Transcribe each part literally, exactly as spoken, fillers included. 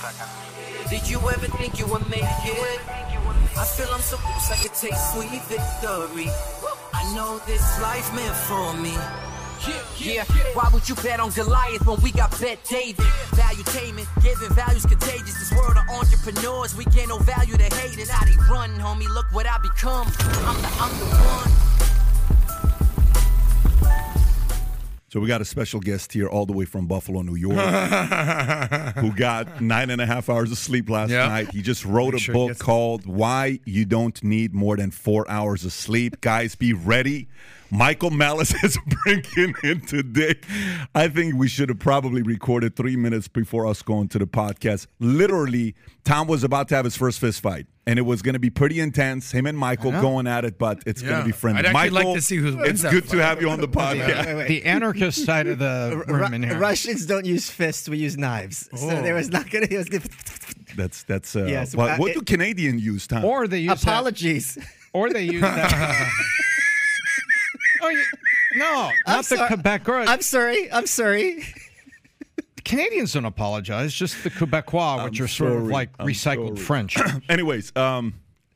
Did you ever think you would make it? I feel I'm so close, I could taste sweet victory. I know this life meant for me. Yeah, why would you bet on Goliath when we got Bet David? Valuetainment, giving values contagious. This world of entrepreneurs, we get no value to haters. How they run, homie, look what I become. I'm the, I'm the one. So we got a special guest here all the way from Buffalo, New York, who got nine and a half hours of sleep last yep. night. He just wrote Make a sure book called Why You Don't Need More Than Four Hours of Sleep. Guys, be ready. Michael Malice is bringing in today. I think we should have probably recorded three minutes before us going to the podcast. Literally, Tom was about to have his first fist fight, and it was going to be pretty intense. Him and Michael going at it, but it's yeah. going to be friendly. I'd actually Michael, like to see who wins it's that good fight. to have you on the podcast. Wait, wait, wait. The anarchist side of the room in here. Russians don't use fists; we use knives. Oh. So there was not going to. Was gonna... That's that's. Uh, yes, what, uh, what it, do Canadians use, Tom? Or they use apologies. That, or they use that. oh, you, no, I'm not the sorry. Quebec. Or, I'm sorry. I'm sorry. Canadians don't apologize. Just the Quebecois, which I'm are sort sorry. of like I'm recycled sorry. French. Anyways, um,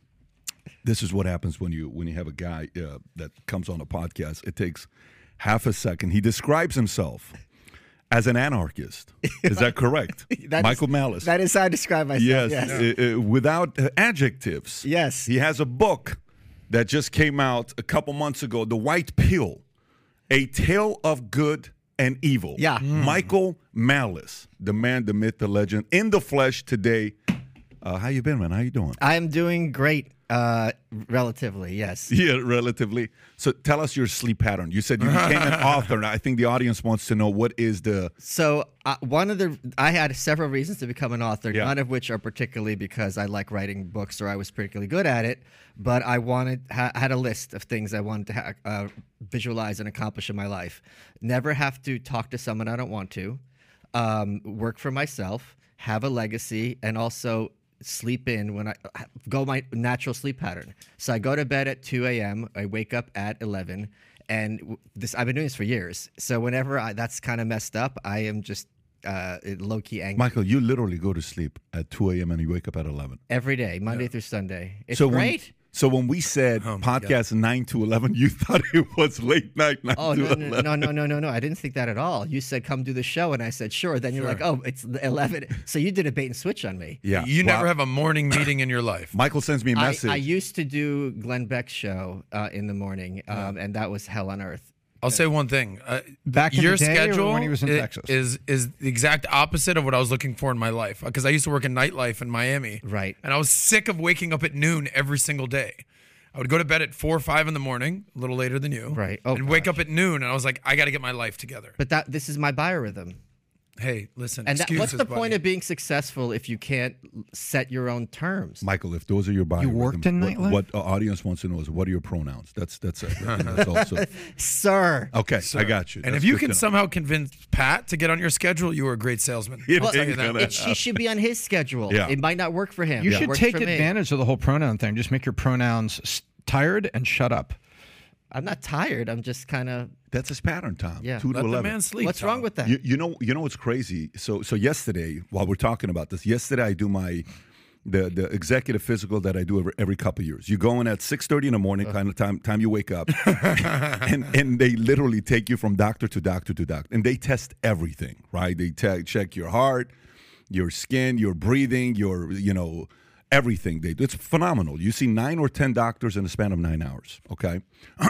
this is what happens when you when you have a guy uh, that comes on a podcast. It takes half a second. He describes himself as an anarchist. Is that correct? that Michael is, Malice. That is how I describe myself. Yes, yes. Uh, uh, without uh, adjectives. Yes. He has a book that just came out a couple months ago, The White Pill, A Tale of Good and Evil. Yeah. Mm. Michael Malice, the man, the myth, the legend, in the flesh today. Uh, how you been, man? How you doing? I am doing great, uh, relatively, yes. Yeah, relatively. So tell us your sleep pattern. You said you became an author. And I think the audience wants to know what is the... So uh, one of the... I had several reasons to become an author, yeah. none of which are particularly because I like writing books or I was particularly good at it, but I wanted ha- had a list of things I wanted to ha- uh, visualize and accomplish in my life. Never have to talk to someone I don't want to, um, work for myself, have a legacy, and also... sleep in when I go my natural sleep pattern. So I go to bed at two a.m. I wake up at eleven, and this I've been doing this for years. So whenever I, that's kind of messed up, I am just uh, low key angry. Michael, you literally go to sleep at two a.m. and you wake up at eleven every day, Monday yeah. through Sunday. It's so great. When, so when we said oh podcast nine to eleven, you thought it was late night. nine oh to no, eleven. no, no, no, no, no! I didn't think that at all. You said come do the show, and I said sure. Then you're sure. like, oh, it's eleven. So you did a bait and switch on me. Yeah, you well, never have a morning meeting in your life. Michael sends me a message. I, I used to do Glenn Beck's show uh, in the morning, um, yeah. and that was hell on earth. I'll say one thing. Uh, Back in your the day schedule or when he was in is, Texas? is is the exact opposite of what I was looking for in my life. Because I used to work in nightlife in Miami. Right. And I was sick of waking up at noon every single day. I would go to bed at four or five in the morning, a little later than you. Right. Oh, and wake up at noon, and I was like, I got to get my life together. But that this is my biorhythm. Hey, listen. And that, what's excuses, the point buddy. of being successful if you can't set your own terms? Michael, if those are your biorhythms, You worked in what, nightlife? what uh, audience wants to know is what are your pronouns? That's that's it. That's also, Sir. okay, Sir. I got you. And That's if you good can to know. somehow convince Pat to get on your schedule, you are a great salesman. It Well, ain't gonna it, she should be on his schedule. Yeah. It might not work for him. You It should works take for me. advantage of the whole pronoun thing. Just make your pronouns s- tired and shut up. I'm not tired. I'm just kind of. That's his pattern, Tom. Yeah. Two to Let the eleven. man sleep. What's Tom. wrong with that? You, you know, you know what's crazy? So, so yesterday, while we're talking about this, yesterday I do my the the executive physical that I do every, every couple of years. You go in at six thirty in the morning, uh. kind of time time you wake up, and and they literally take you from doctor to doctor to doctor, and they test everything, right? They te- check your heart, your skin, your breathing, your you know. Everything they do. It's phenomenal. You see nine or ten doctors in the span of nine hours, okay?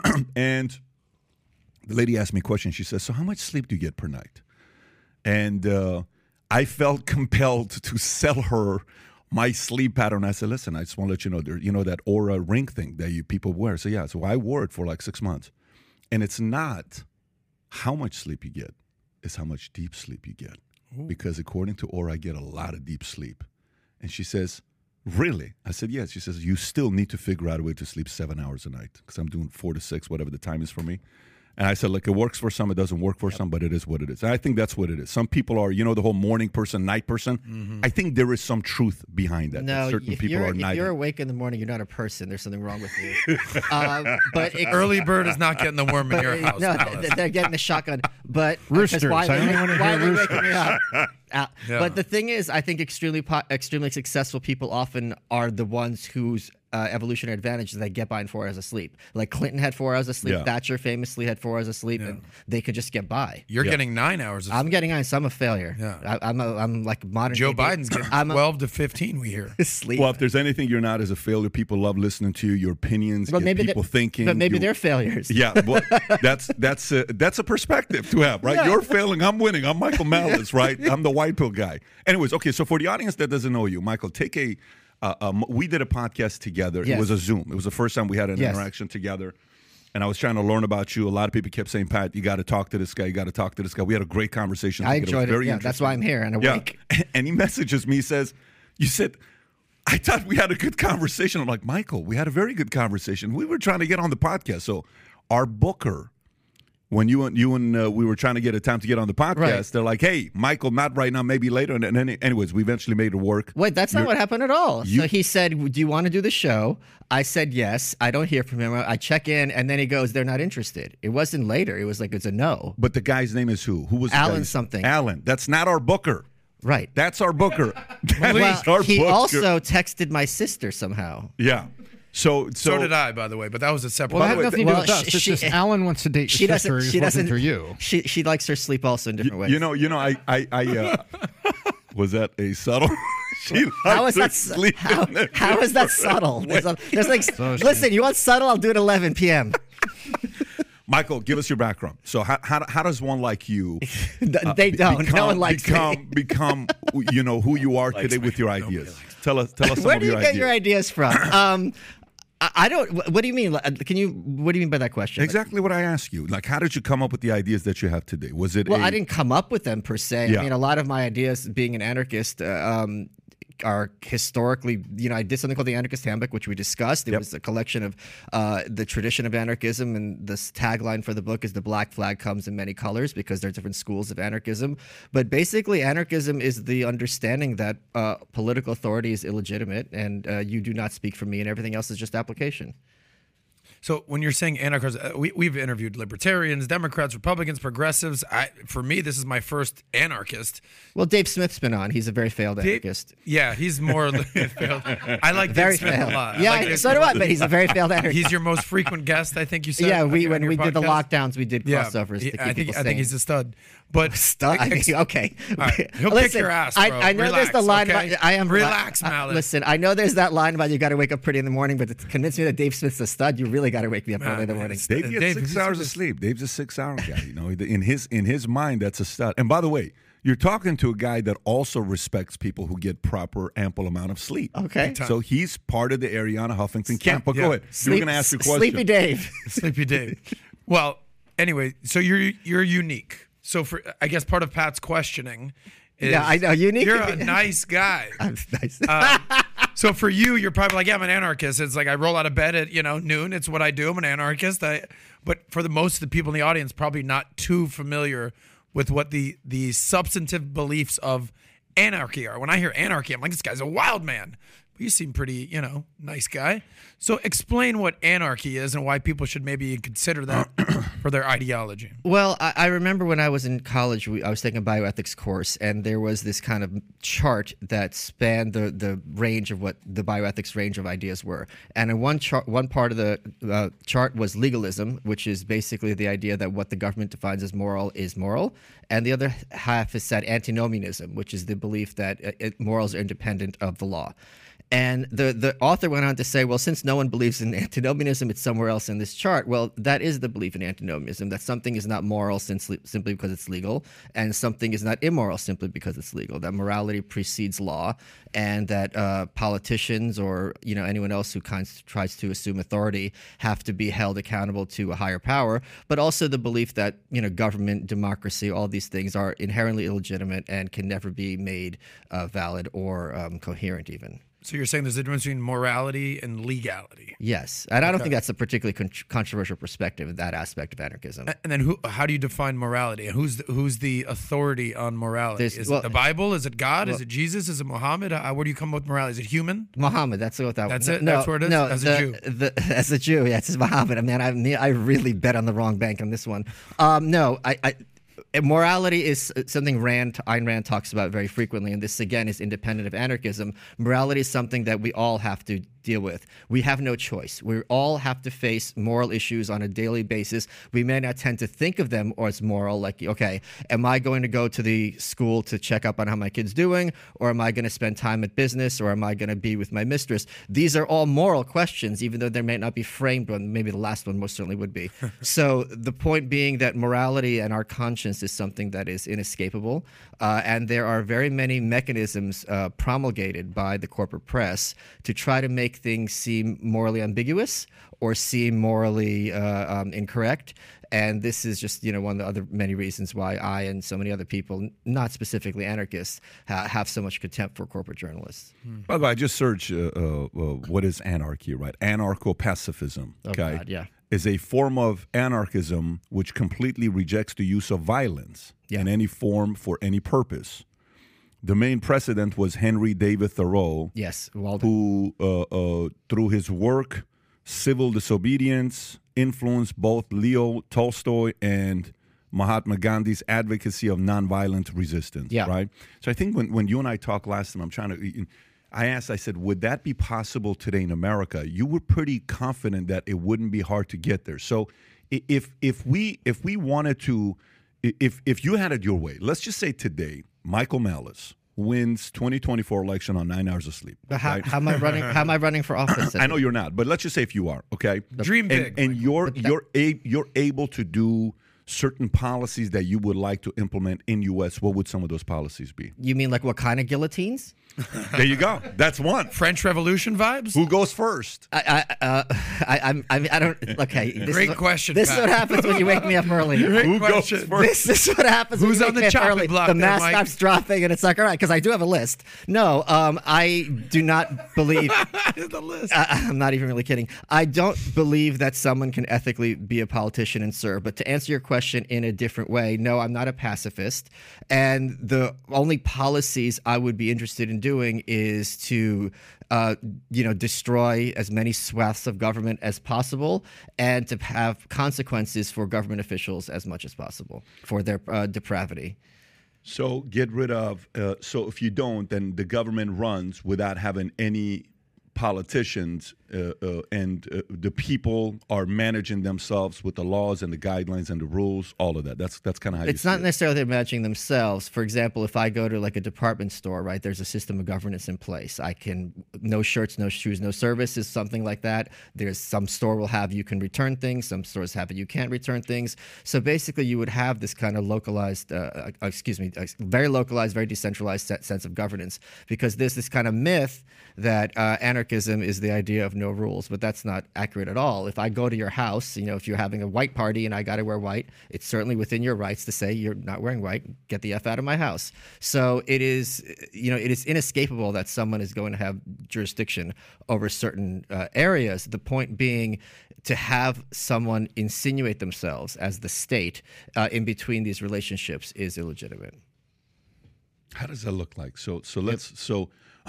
And the lady asked me a question. She says, so how much sleep do you get per night? And uh, I felt compelled to sell her my sleep pattern. I said, listen, I just want to let you know, there, you know that Aura ring thing that you people wear. So, yeah, so I wore it for like six months. And it's not how much sleep you get. It's how much deep sleep you get. Ooh. Because according to Aura, I get a lot of deep sleep. And she says, really? I said, yes. She says, you still need to figure out a way to sleep seven hours a night because I'm doing four to six, whatever the time is for me. And I said, look, it works for some, it doesn't work for yep. some, but it is what it is. And I think that's what it is. Some people are, you know, the whole morning person, night person. Mm-hmm. I think there is some truth behind that. No, that certain if, people you're, are if night. you're awake in the morning, you're not a person. There's something wrong with you. um, but it, Early bird is not getting the worm in but, your house. No, Alice. they're getting the shotgun. But Roosters. why, I they, don't wanna why hear are they waking me up? Al- Yeah. But the thing is, I think extremely po- extremely successful people often are the ones whose uh, evolutionary advantage is they get by in four hours of sleep. Like Clinton had four hours of sleep. Yeah. Thatcher famously had four hours of sleep, and they could just get by. You're Yeah. getting nine hours of I'm getting on, so I'm a failure. Yeah. I, I'm a, I'm like modern. Joe day- Biden's getting I'm a- twelve to fifteen, we hear. sleep. Well, if there's anything you're not as a failure, people love listening to you, your opinions, But get maybe people they- thinking. But maybe you- they're failures. Yeah, well, that's that's a, that's a perspective to have, right? Yeah. You're failing, I'm winning. I'm Michael Malice, right? I'm the white pill guy. Anyways, okay, so for the audience that doesn't know you, Michael, take a. Uh, um, we did a podcast together. Yes. It was a Zoom. It was the first time we had an Yes. interaction together. And I was trying to learn about you. A lot of people kept saying, Pat, you got to talk to this guy. You got to talk to this guy. We had a great conversation. I together. was enjoyed it. very Yeah, that's why I'm here and Yeah. awake. And he messages me, says, you said, I thought we had a good conversation. I'm like, Michael, we had a very good conversation. We were trying to get on the podcast. So our booker, when you and you and uh, we were trying to get a time to get on the podcast, Right. they're like, hey, Michael, not right now, maybe later. And, and any- anyways, we eventually made it work. Wait, that's not You're- what happened at all. you- so he said, "Do you want to do the show?" I said yes. I don't hear from him. I check in, and then he goes, "They're not interested." It wasn't later. It was like it's a no. But the guy's name is who? Who was the Alan guy's- something. Alan. That's not our booker. Right. That's our booker. That Well, is our he booker. also texted my sister somehow. Yeah. So, so, So did I, by the way, but that was a separate. Well, that the had way, nothing to do well, with us. she- It's she- just Alan wants to date She your sister. doesn't. He's She looking doesn't. through you. She she likes her sleep also in different ways. You know, you know, I, I, I uh, was that a subtle? she How likes is her that? sleep How, in a how is that different subtle? way. There's, a, there's like, So she- listen, you want subtle? I'll do it at eleven p.m. Michael, give us your background. So, how, how, how does one like you? uh, they be- don't. Become, no one likes become, me. become, you know, who you are today with your ideas. Tell us, tell us some Where of do you your get ideas. your ideas from? Um, I, I don't. wh- What do you mean? Like, Can you? What do you mean by that question? Exactly what I asked you. Like, how did you come up with the ideas that you have today? Was it? Well, I I didn't come up with them per se. Yeah. I mean, a lot of my ideas, being an anarchist, uh, um, are historically, you know, I did something called the Anarchist Handbook, which we discussed. It Yep. was a collection of uh, the tradition of anarchism, and the tagline for the book is "The Black Flag comes in many colors," because there are different schools of anarchism. But basically, anarchism is the understanding that uh, political authority is illegitimate, and uh, you do not speak for me, and everything else is just application. So when you're saying anarchists, uh, we, we've interviewed libertarians, Democrats, Republicans, progressives. I, for me, this is my first anarchist. Well, Dave Smith's been on. He's a very failed Dave- anarchist. Yeah, he's more. failed. I like Very Dave Smith failed. a lot. I Yeah, like Dave so do Smith. I. But he's a very failed anarchist. He's your most frequent guest, I think you said. yeah, we on when your we did the podcast. lockdowns, we did Yeah, crossovers he- to keep I think people I think sane. he's a stud. But Stud. I ex- mean, okay. All right, he'll kick Listen, your ass, I, bro. I know there's the Relax, line okay? about I am Relax, uh, Malik. Listen, I know there's that line about you got to wake up pretty in the morning, but to convince me that Dave Smith's a stud, you really got to wake me up Man, early in the man, morning. it's- Dave gets Dave, six he's hours of just- sleep. Dave's a six-hour guy. You know, in his in his mind, that's a stud. And by the way, you're talking to a guy that also respects people who get proper, ample amount of sleep. Okay. So he's part of the Ariana Huffington camp. But yeah. go ahead. you were Sleep- going to ask your question. Sleepy Dave. Sleepy Dave. Well, anyway, so you're you're unique. So for I guess part of Pat's questioning is Yeah, I know, unique You're could a be- nice guy. I'm nice. Uh, so for you, you're probably like, yeah, I'm an anarchist. It's like I roll out of bed at you know noon. It's what I do. I'm an anarchist. I, but for the most of the people in the audience, probably not too familiar with what the the substantive beliefs of anarchy are. When I hear anarchy, I'm like, this guy's a wild man. But you seem pretty, you know, nice guy. So explain what anarchy is and why people should maybe consider that for their ideology. Well, I, I remember when I was in college, we, I was taking a bioethics course, and there was this kind of chart that spanned the, the range of what the bioethics range of ideas were. And in one chart, one part of the uh, chart was legalism, which is basically the idea that what the government defines as moral is moral, and the other half is said antinomianism, which is the belief that uh, it, morals are independent of the law. And the, the author went on to say, well, since no one believes in antinomianism, it's somewhere else in this chart. Well, that is the belief in antinomianism, that something is not moral simply, simply because it's legal, and something is not immoral simply because it's legal, that morality precedes law, and that uh, politicians or you know anyone else who kind of tries to assume authority have to be held accountable to a higher power, but also the belief that you know government, democracy, all these things are inherently illegitimate and can never be made uh, valid or um, coherent even. So you're saying there's a difference between morality and legality. Yes, and I don't think that's a particularly con- controversial perspective in that aspect of anarchism. And then who? How do you define morality? And who's the, who's the authority on morality? There's- Is well- it the Bible? Is it God? is well- it Jesus? Is it Muhammad? Uh, where do you come up with morality? Is it human? Muhammad, that's what that That's no, it? That's where it is? No, As a the, Jew. The, as a Jew, yeah, it's Muhammad. I mean, I, I really bet on the wrong bank on this one. Um, no, I, I uh, morality is something Rand, Ayn Rand talks about very frequently, and this again is independent of anarchism. Morality is something that we all have to deal with. We have no choice. We all have to face moral issues on a daily basis. We may not tend to think of them as moral, like, okay, am I going to go to the school to check up on how my kid's doing, or am I going to spend time at business, or am I going to be with my mistress? These are all moral questions, even though they may not be framed one. Maybe the last one most certainly would be. So the point being that morality and our conscience is something that is inescapable, uh, and there are very many mechanisms uh, promulgated by the corporate press to try to make things seem morally ambiguous or seem morally uh, um, incorrect. And this is just, you know, one of the other many reasons why I and so many other people, not specifically anarchists, ha- have so much contempt for corporate journalists. Hmm. By the way, I just searched uh, uh, uh, what is anarchy, right? Anarcho-pacifism, Oh, okay? God, yeah. Is a form of anarchism which completely rejects the use of violence Yeah. in any form for any purpose. The main precedent was Henry David Thoreau, Yes, Walden. who, uh, uh, through his work, Civil Disobedience, influenced both Leo Tolstoy and Mahatma Gandhi's advocacy of nonviolent resistance, Yeah. right? So I think when, when you and I talked last time, I'm trying to, I asked, I said, would that be possible today in America? You were pretty confident that it wouldn't be hard to get there. So i- if if we if we wanted to, i- if if you had it your way, let's just say today, Michael Malice wins twenty twenty-four election on nine hours of sleep. But how, right? how am I running? How am I running for office? I know you're not, but let's just say if you are, okay? Dream and, big, and Michael. you're you're a, you're able to do certain policies that you would like to implement in U S. What would some of those policies be? You mean like what kind of guillotines? There you go. That's one. French Revolution vibes? Who goes first? I, I, uh, I, I'm, I, mean, I don't. Okay, this Great is what, question, This Pat. is what happens when you wake me up early. Great Who question. goes first? This, this is what happens. Who's when on you the wake me up chopping early. block The there, mask Mike? stops dropping, and it's like, all right, because I do have a list. No, um, I do not believe. the list. I, I'm not even really kidding. I don't believe that someone can ethically be a politician and serve. But to answer your question in a different way, no, I'm not a pacifist. And the only policies I would be interested in doing is to, uh, you know, destroy as many swaths of government as possible, and to have consequences for government officials as much as possible for their uh, depravity. So get rid of. Uh, so if you don't, then the government runs without having any politicians, uh, uh, and uh, the people are managing themselves with the laws and the guidelines and the rules, all of that. That's that's kind of how It's you not see it. necessarily they're managing themselves. For example, if I go to like a department store, right, there's a system of governance in place. I can, no shirts, no shoes, no services, something like that. There's some store will have you can return things. Some stores have it you can't return things. So basically you would have this kind of localized, uh, uh, excuse me, uh, very localized, very decentralized set, sense of governance, because there's this kind of myth that uh, anarchism is the idea of no rules, but that's not accurate at all. If I go to your house, you know, if you're having a white party and I got to wear white, it's certainly within your rights to say you're not wearing white, get the F out of my house. So it is, you know, it is inescapable that someone is going to have jurisdiction over certain uh, areas. The point being to have someone insinuate themselves as the state uh, in between these relationships is illegitimate. How does that look like? So so let's so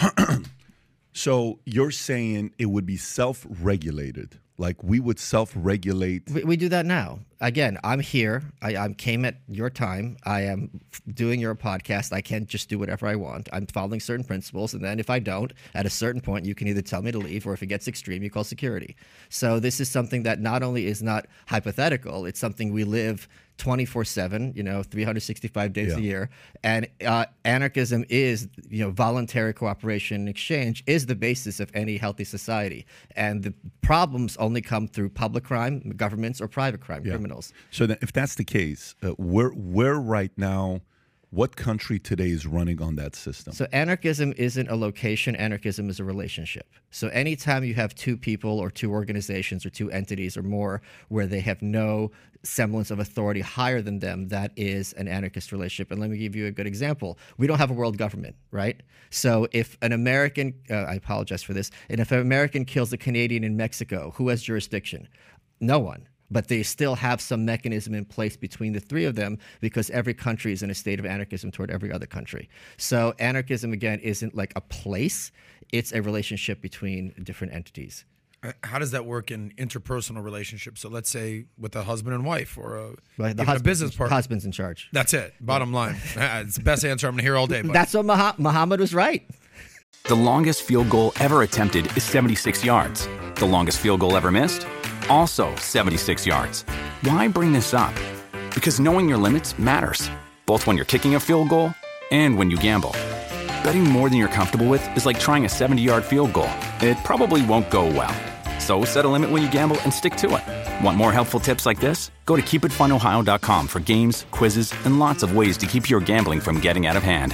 so you're saying it would be self-regulated, like we would self-regulate. We, we do that now. Again, I'm here. I, I came at your time. I am f- doing your podcast. I can't just do whatever I want. I'm following certain principles, and then if I don't, at a certain point, you can either tell me to leave, or if it gets extreme, you call security. So this is something that not only is not hypothetical, it's something we live twenty-four seven, you know, three hundred sixty-five days Yeah. a year. And uh, anarchism is, you know, voluntary cooperation and exchange is the basis of any healthy society. And the problems only come through public crime, governments, or private crime, Yeah. criminals. So that if that's the case, uh, where where right now, what country today is running on that system? So anarchism isn't a location, anarchism is a relationship. So anytime you have two people or two organizations or two entities or more where they have no semblance of authority higher than them, that is an anarchist relationship. And let me give you a good example. We don't have a world government, right? So if an American, uh, I apologize for this, and if an American kills a Canadian in Mexico, who has jurisdiction? No one. But they still have some mechanism in place between the three of them, because every country is in a state of anarchism toward every other country. So anarchism, again, isn't like a place. It's a relationship between different entities. How does that work in interpersonal relationships? So let's say with a husband and wife or a, Right, the even a husband- business partner. Husband's in charge. That's it. Bottom line. It's the best answer I'm going to hear all day. Buddy. That's what Muha- Muhammad was right. The longest field goal ever attempted is seventy-six yards. The longest field goal ever missed? Also seventy-six yards. Why bring this up? Because knowing your limits matters, both when you're kicking a field goal and when you gamble. Betting more than you're comfortable with is like trying a seventy-yard field goal. It probably won't go well. So set a limit when you gamble and stick to it. Want more helpful tips like this? Go to keep it fun ohio dot com for games, quizzes, and lots of ways to keep your gambling from getting out of hand.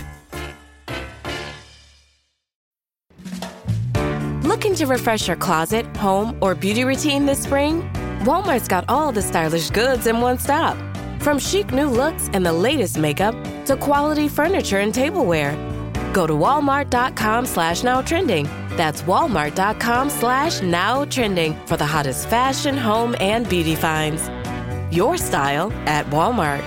Looking to refresh your closet, home, or beauty routine this spring? Walmart's got all the stylish goods in one stop. From chic new looks and the latest makeup to quality furniture and tableware. Go to walmart.com slash now trending. That's walmart.com slash now trending for the hottest fashion, home, and beauty finds. Your style at Walmart.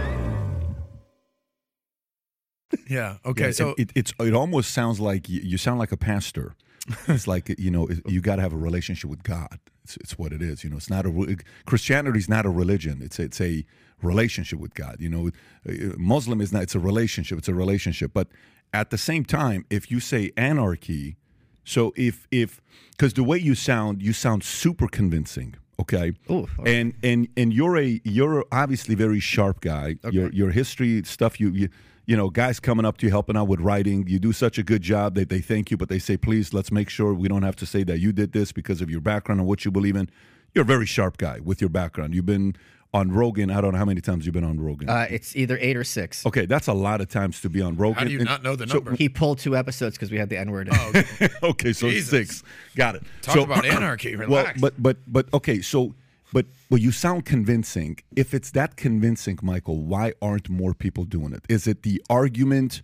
Yeah. Okay. Yeah, so it, it, it's it almost sounds like you, you sound like a pastor. It's like, you know, you got to have a relationship with God. It's, it's what it is. You know, it's not a Christianity is not a religion. It's it's a relationship with God. You know, Muslim is not. It's a relationship. It's a relationship. But at the same time, if you say anarchy, so if if because the way you sound, you sound super convincing. Okay. Ooh, okay. And and and you're a you're obviously very sharp guy. Okay. Your your history stuff you you. You know, guys coming up to you, helping out with writing. You do such a good job that they thank you, but they say, please, let's make sure we don't have to say that you did this because of your background and what you believe in. You're a very sharp guy with your background. You've been on Rogan. I don't know how many times you've been on Rogan. Uh, it's either eight or six. Okay, that's a lot of times to be on Rogan. how do you And not know the so- number? He pulled two episodes because we had the N word. Oh, okay. okay, so Jesus. six. Got it. Talk so, about anarchy. Relax. Well, but but but okay, so but but you sound convincing. If it's that convincing, Michael, why aren't more people doing it? Is it the argument?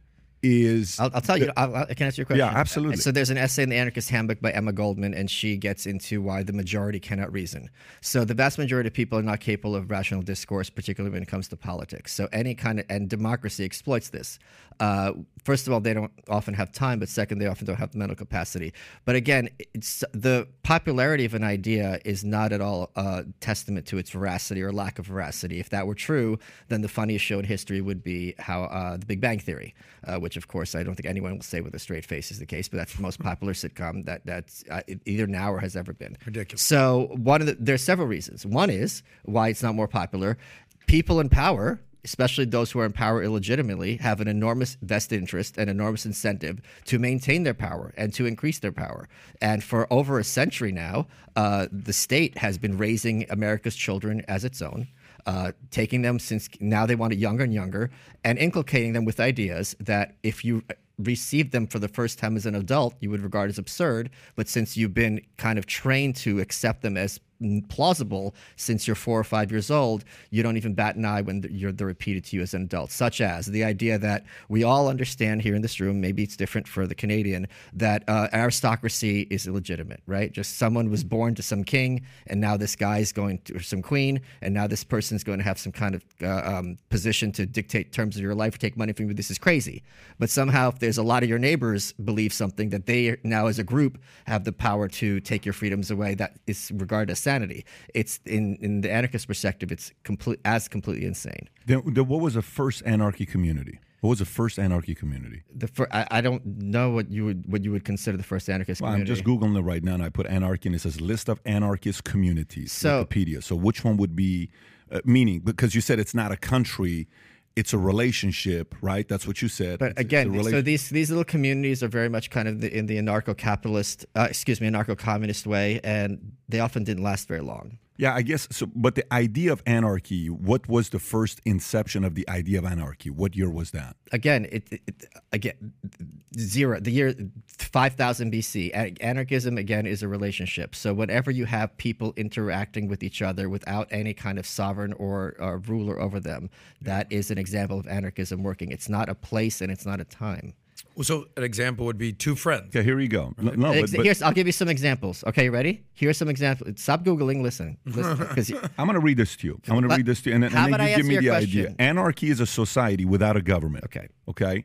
Is I'll, I'll tell you. I'll, I can answer your question. Yeah, absolutely. So there's an essay in the Anarchist Handbook by Emma Goldman, and she gets into why the majority cannot reason. So the vast majority of people are not capable of rational discourse, particularly when it comes to politics. So any kind of and democracy exploits this. Uh, first of all, they don't often have time, but second, they often don't have the mental capacity. But again, it's, the popularity of an idea is not at all a testament to its veracity or lack of veracity. If that were true, then the funniest show in history would be how uh, The Big Bang Theory, uh, which of course I don't think anyone will say with a straight face is the case, but that's the most popular sitcom that that's uh, either now or has ever been. Ridiculous. So one of the, there's several reasons. One is why it's not more popular. People in power, especially those who are in power illegitimately, have an enormous vested interest and enormous incentive to maintain their power and to increase their power. And for over a century now, uh, the state has been raising America's children as its own. Uh, taking them since now they want it younger and younger, and inculcating them with ideas that if you received them for the first time as an adult, you would regard as absurd. But since you've been kind of trained to accept them as plausible since you're four or five years old, you don't even bat an eye when you're, they're repeated to you as an adult, such as the idea that we all understand here in this room, maybe it's different for the Canadian, that uh, aristocracy is illegitimate, right? Just someone was born to some king, and now this guy's going to, or some queen, and now this person's going to have some kind of uh, um, position to dictate terms of your life, take money from you. This is crazy. But somehow, if there's a lot of your neighbors believe something, that they now as a group have the power to take your freedoms away, that is regarded as sanity. It's in, in the anarchist perspective, it's complete as completely insane. Then, then what was the first anarchy community? What was the first anarchy community? The fir- I, I don't know what you would what you would consider the first anarchist Well, I'm community. just Googling it right now, and I put anarchy, and it says list of anarchist communities, So- Wikipedia. So which one would be, uh, meaning, because you said it's not a country, it's a relationship, right? That's what you said. But It's- it's a again, so relation- these these little communities are very much kind of the, in the anarcho-capitalist, uh, excuse me, anarcho-communist way, and they often didn't last very long. Yeah, I guess so. But the idea of anarchy, what was the first inception of the idea of anarchy? What year was that? Again, it, it, it again zero the year five thousand B C. An- Anarchism again is a relationship. So whenever you have people interacting with each other without any kind of sovereign or, or ruler over them, that is an example of anarchism working. It's not a place and it's not a time. Well, so an example would be two friends. Okay, here you go. No, no, but, Ex- but Here's, I'll give you some examples. Okay, you ready? Here's some examples. Stop Googling. Listen. listen 'cause you- I'm going to read this to you. I'm going to Let- read this to you, and then, how and then about you I give me answer the your idea. question? Anarchy is a society without a government. Okay. Okay.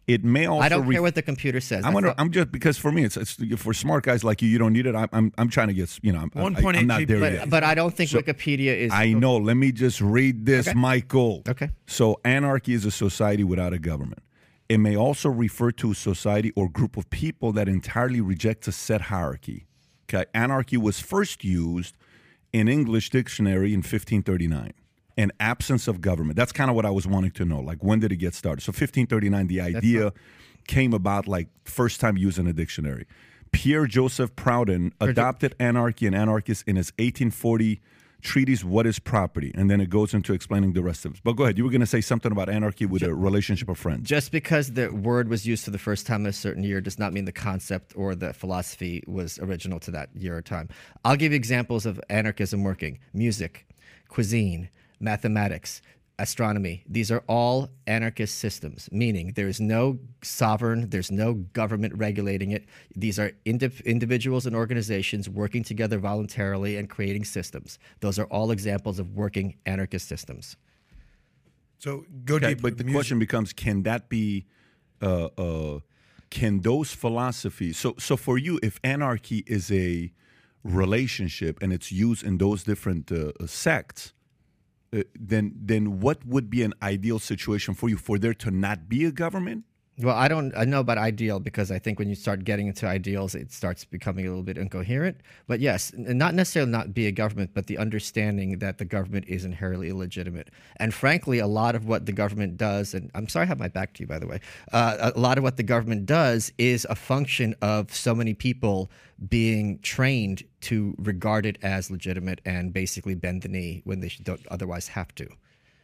It may also. I don't re- care what the computer says. I'm I gonna. thought- I'm just because for me, it's, it's for smart guys like you. You don't need it. I'm. I'm, I'm trying to get. You know. I'm, one I, point eight I'm not there G B. yet. but, but I don't think So- Wikipedia is. I know. Let me just read this, Okay. Michael. Okay. So anarchy is a society without a government. It may also refer to a society or group of people that entirely rejects a set hierarchy. Okay. Anarchy was first used in English dictionary in fifteen thirty-nine. An absence of government. That's kind of what I was wanting to know. Like, when did it get started? So fifteen thirty-nine, the idea came about like first time used in a dictionary. Pierre Joseph Proudhon adopted anarchy and anarchists in his eighteen forty treatise, What is Property? And then it goes into explaining the rest of it. But go ahead. You were going to say something about anarchy with a relationship of friends. Just because the word was used for the first time in a certain year does not mean the concept or the philosophy was original to that year or time. I'll give you examples of anarchism working. Music, cuisine, mathematics, astronomy. These are all anarchist systems, meaning there is no sovereign, there's no government regulating it. These are indi- individuals and organizations working together voluntarily and creating systems. Those are all examples of working anarchist systems. So go Okay, deep. but with the music. question becomes: can that be? Uh, uh, can those philosophies? So, so for you, if anarchy is a relationship and it's used in those different uh, sects, uh, then then what would be an ideal situation for you for there to not be a government? Well, I don't I know about ideal because I think when you start getting into ideals, it starts becoming a little bit incoherent. But yes, n- not necessarily not be a government, but the understanding that the government is inherently illegitimate. And frankly, a lot of what the government does, and I'm sorry I have my back to you, by the way, uh, a lot of what the government does is a function of so many people being trained to regard it as legitimate and basically bend the knee when they should- don't otherwise have to.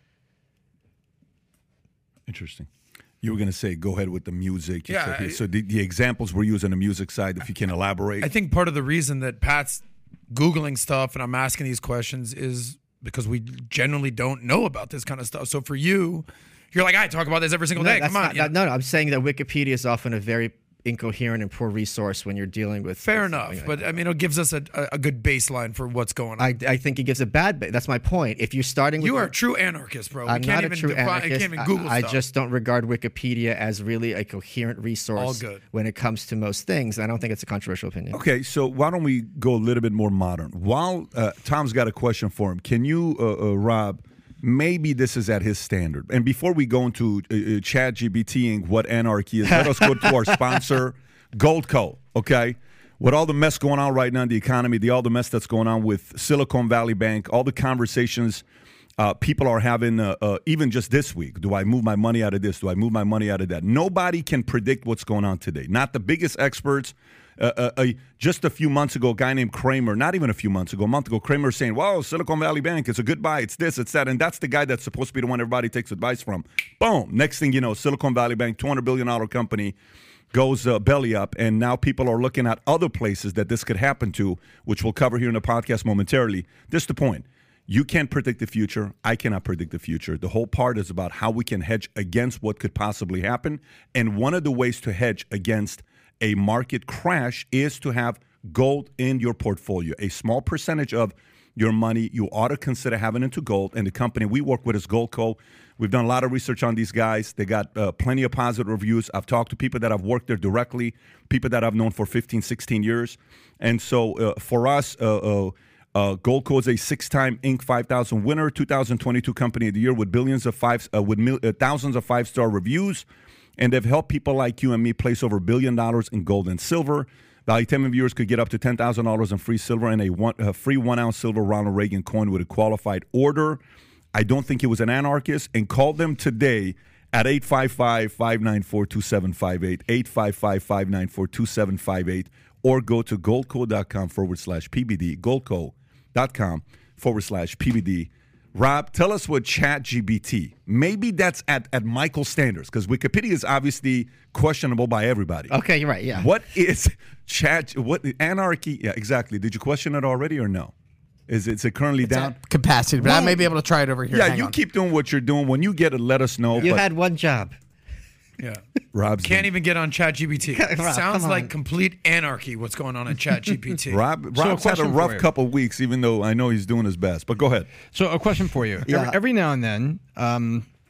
Interesting. You were going to say, go ahead with the music. You Yeah, said- I- so the, the examples we're using on the music side, if you can elaborate. I think part of the reason that Pat's Googling stuff and I'm asking these questions is because we generally don't know about this kind of stuff. So for you, you're like, I talk about this every single day. that's Come on. not- you know. no, no, I'm saying that Wikipedia is often a very incoherent and poor resource when you're dealing with. Fair with enough. something like But I mean, it gives us a, a, a good baseline for what's going on. I, I think it gives a bad. Ba- that's my point. If you're starting, with you are your- a true anarchist, bro. We I'm can't not a even true define, anarchist. I can't even Google I, I stuff. just don't regard Wikipedia as really a coherent resource All good. when it comes to most things. I don't think it's a controversial opinion. Okay, so why don't we go a little bit more modern? While uh, Tom's got a question for him, can you, uh, uh, Rob, maybe this is at his standard. And before we go into uh, uh, ChatGPTing what anarchy is, let us go to our sponsor, Goldco, okay? With all the mess going on right now in the economy, the all the mess that's going on with Silicon Valley Bank, all the conversations uh, people are having, uh, uh, even just this week. Do I move my money out of this? Do I move my money out of that? Nobody can predict what's going on today. Not the biggest experts. Uh, uh, uh, just a few months ago, a guy named Kramer, not even a few months ago, a month ago, Kramer saying, wow, Silicon Valley Bank, it's a good buy, it's this, it's that. And that's the guy that's supposed to be the one everybody takes advice from. Boom. Next thing you know, Silicon Valley Bank, two hundred billion dollars company, goes uh, belly up. And now people are looking at other places that this could happen to, which we'll cover here in the podcast momentarily. This is the point. You can't predict the future. I cannot predict the future. The whole part is about how we can hedge against what could possibly happen. And one of the ways to hedge against a market crash is to have gold in your portfolio. A small percentage of your money you ought to consider having into gold. And the company we work with is Goldco. We've done a lot of research on these guys. They got uh, plenty of positive reviews. I've talked to people that have worked there directly, people that I've known for fifteen, sixteen years. And so uh, for us, uh, uh, uh, Goldco is a six-time Inc five thousand winner, two thousand twenty-two Company of the Year with billions of five, uh, with mil- uh, thousands of five-star reviews. And they've helped people like you and me place over a billion dollars in gold and silver. Valuetainment viewers could get up to ten thousand dollars in free silver and a, one, a free one-ounce silver Ronald Reagan coin with a qualified order. I don't think he was an anarchist. And call them today at eight five five, five nine four, two seven five eight, eight five five, five nine four, two seven five eight, or go to goldco.com forward slash PBD, goldco.com forward slash PBD. Rob, tell us what ChatGPT. Maybe that's at, at Michael's standards, because Wikipedia is obviously questionable by everybody. Okay, you're right. Yeah. What is Chat? What anarchy? Yeah, exactly. Did you question it already or no? Is it, is it currently down? Capacity, but I may be able to try it over here. Yeah, Hang you on. keep doing what you're doing. When you get it, let us know. You but had one job. Yeah. Rob's Can't been- even get on ChatGPT. Rob, Sounds come like on. complete anarchy what's going on in ChatGPT. Rob, So a Rob's had a question for rough you. couple weeks, even though I know he's doing his best. But go ahead. So a question for you. Yeah. Every, every now and then, um,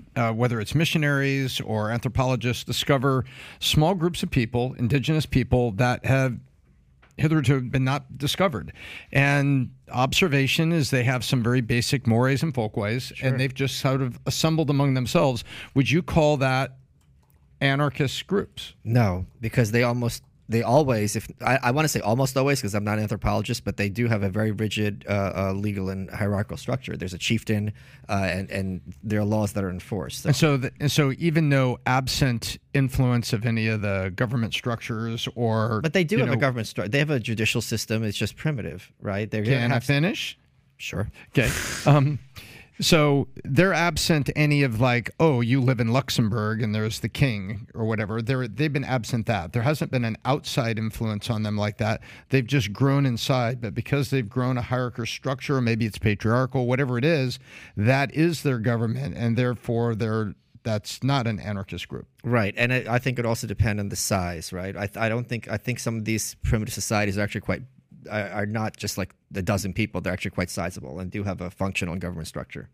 uh, whether it's missionaries or anthropologists, discover small groups of people, indigenous people, that have hitherto been not discovered. And observation is they have some very basic mores and folkways, sure. and they've just sort of assembled among themselves. Would you call that anarchist groups? No, because they almost, they always, if I, I want to say almost always, because I'm not an anthropologist, but they do have a very rigid uh, uh, legal and hierarchical structure. There's a chieftain, uh, and and there are laws that are enforced. So. And so, the, and so, even though absent influence of any of the government structures, or but they do have know, a government structure. They have a judicial system. It's just primitive, right? They're can I have, finish? Sure. Okay. Um, So they're absent any of like, oh, you live in Luxembourg and there's the king or whatever. They're, they've been absent that. There hasn't been an outside influence on them like that. They've just grown inside. But because they've grown a hierarchical structure, or maybe it's patriarchal, whatever it is, that is their government. And therefore, they're that's not an anarchist group. Right. And it, I think it also depends on the size, right? I, I don't think, I think some of these primitive societies are actually quite, are not just like a dozen people. They're actually quite sizable and do have a functional government structure.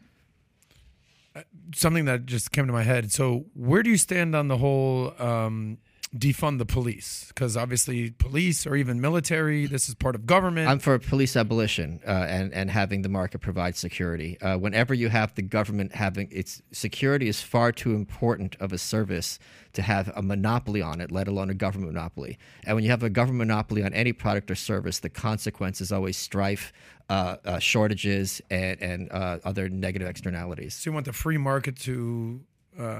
Uh, something that just came to my head. So where do you stand on the whole um, defund the police? Because obviously police or even military, this is part of government. I'm for police abolition uh, and, and having the market provide security. Uh, whenever you have the government having its security is far too important of a service to have a monopoly on it, let alone a government monopoly. And when you have a government monopoly on any product or service, the consequence is always strife, uh, uh, shortages, and, and uh, other negative externalities. So you want the free market to uh,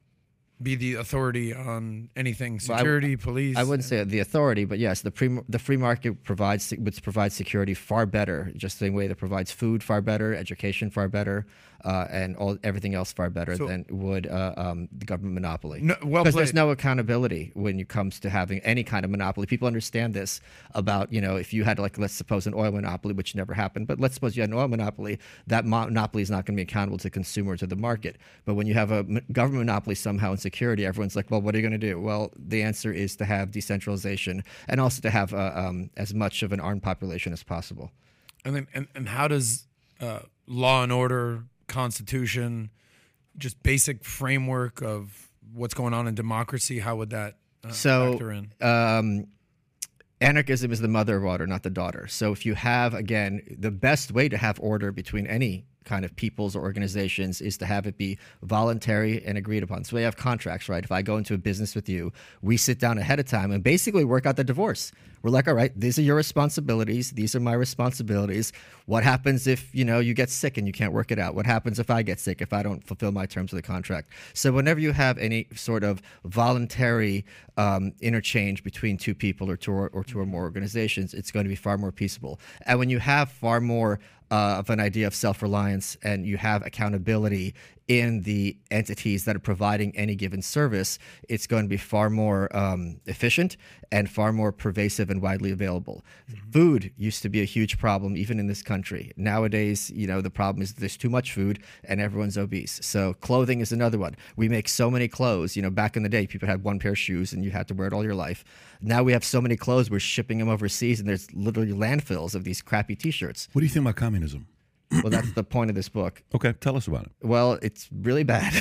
be the authority on anything, security, well, I, police? I wouldn't say the authority, but yes, the free, the free market provides would provide security far better, just the same way that provides food far better, education far better, uh, and all everything else far better so, than would uh, um, the government monopoly. No, well because played. There's no accountability when it comes to having any kind of monopoly. People understand this about, you know, if you had, like, let's suppose an oil monopoly, which never happened, but let's suppose you had an oil monopoly, that monopoly is not going to be accountable to consumers or the market. But when you have a government monopoly somehow in security, everyone's like, well, what are you going to do? Well, the answer is to have decentralization and also to have uh, um, as much of an armed population as possible. And then, and, and how does uh, law and order, Constitution, just basic framework of what's going on in democracy, how would that uh, so, factor in? Um, anarchism is the mother of order, not the daughter. So if you have, again, the best way to have order between any kind of peoples or organizations is to have it be voluntary and agreed upon. So we have contracts, right? If I go into a business with you, we sit down ahead of time and basically work out the divorce. We're like, all right, these are your responsibilities. These are my responsibilities. What happens if, you know, you get sick and you can't work it out? What happens if I get sick, if I don't fulfill my terms of the contract? So whenever you have any sort of voluntary um, interchange between two people or two or, or two or more organizations, it's going to be far more peaceable. And when you have far more Uh, of an idea of self-reliance and you have accountability in the entities that are providing any given service, it's going to be far more um, efficient and far more pervasive and widely available. Mm-hmm. Food used to be a huge problem even in this country. Nowadays, you know, the problem is there's too much food and everyone's obese. So clothing is another one. We make so many clothes. You know, back in the day, people had one pair of shoes and you had to wear it all your life. Now we have so many clothes, we're shipping them overseas and there's literally landfills of these crappy T-shirts. What do you think about communism? Well, that's the point of this book. Okay, tell us about it. Well, it's really bad.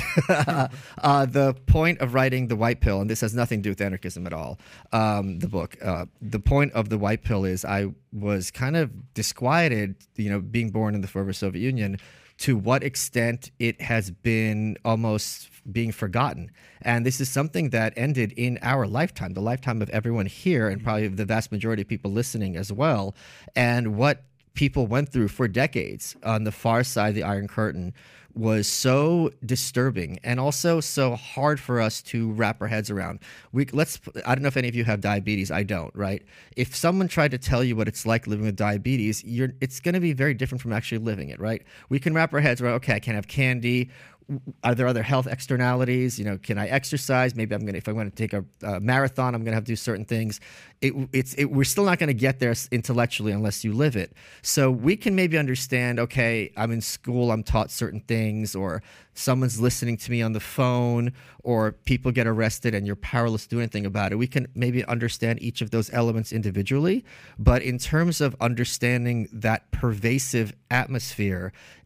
uh, the point of writing The White Pill, and this has nothing to do with anarchism at all, um, the book, uh, the point of The White Pill is I was kind of disquieted, you know, being born in the former Soviet Union, to what extent it has been almost being forgotten. And this is something that ended in our lifetime, the lifetime of everyone here, and probably the vast majority of people listening as well. And what people went through for decades on the far side of the Iron Curtain was so disturbing and also so hard for us to wrap our heads around. We let's I don't know if any of you have diabetes. I don't, right? If someone tried to tell you what it's like living with diabetes, you're it's going to be very different from actually living it, right? We can wrap our heads around, okay, I can't have candy. Are there other health externalities? You know, can I exercise? Maybe I'm gonna, if I'm going to take a, a marathon, I'm going to have to do certain things. It, it's, it, we're still not going to get there intellectually unless you live it. So we can maybe understand, okay, I'm in school, I'm taught certain things, or someone's listening to me on the phone, or people get arrested and you're powerless to do anything about it. We can maybe understand each of those elements individually, but in terms of understanding that pervasive atmosphere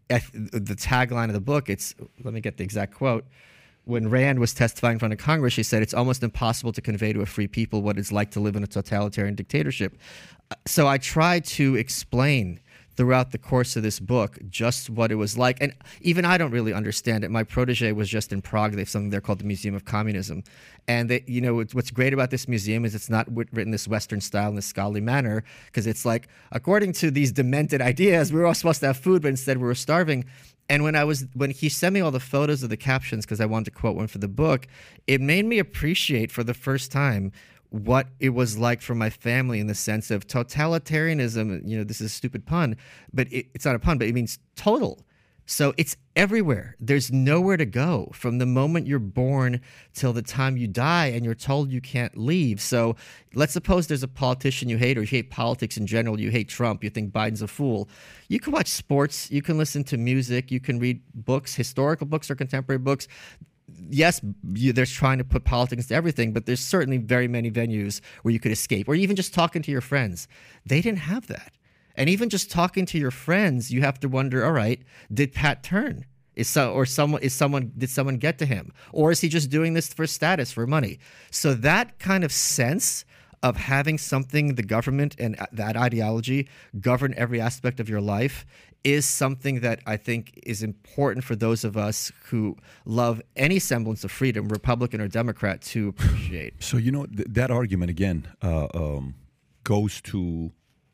I, the tagline of the book, it's, let me get the exact quote. When Rand was testifying in front of Congress, she said, it's almost impossible to convey to a free people what it's like to live in a totalitarian dictatorship. So I tried to explain throughout the course of this book just what it was like. And even I don't really understand it. My protege was just in Prague. They have something there called the Museum of Communism. And, they, you know, what's great about this museum is it's not written this Western style in this scholarly manner, because it's like, according to these demented ideas, we were all supposed to have food, but instead we were starving. And when I was when he sent me all the photos of the captions, because I wanted to quote one for the book, it made me appreciate for the first time what it was like for my family in the sense of totalitarianism. You know, this is a stupid pun, but it, it's not a pun, but it means total. So it's everywhere. There's nowhere to go from the moment you're born till the time you die, and you're told you can't leave. So let's suppose there's a politician you hate, or you hate politics in general. You hate Trump. You think Biden's a fool. You can watch sports. You can listen to music. You can read books, historical books or contemporary books. Yes, you, there's trying to put politics into everything, but there's certainly very many venues where you could escape, or even just talking to your friends. They didn't have that. And even just talking to your friends, you have to wonder, all right, did Pat turn? Is so, or someone is someone did someone get to him? Or is he just doing this for status, for money? So that kind of sense of having something, the government and that ideology govern every aspect of your life, is something that I think is important for those of us who love any semblance of freedom, Republican or Democrat, to appreciate. So, you know, th- that argument, again, uh, um, goes to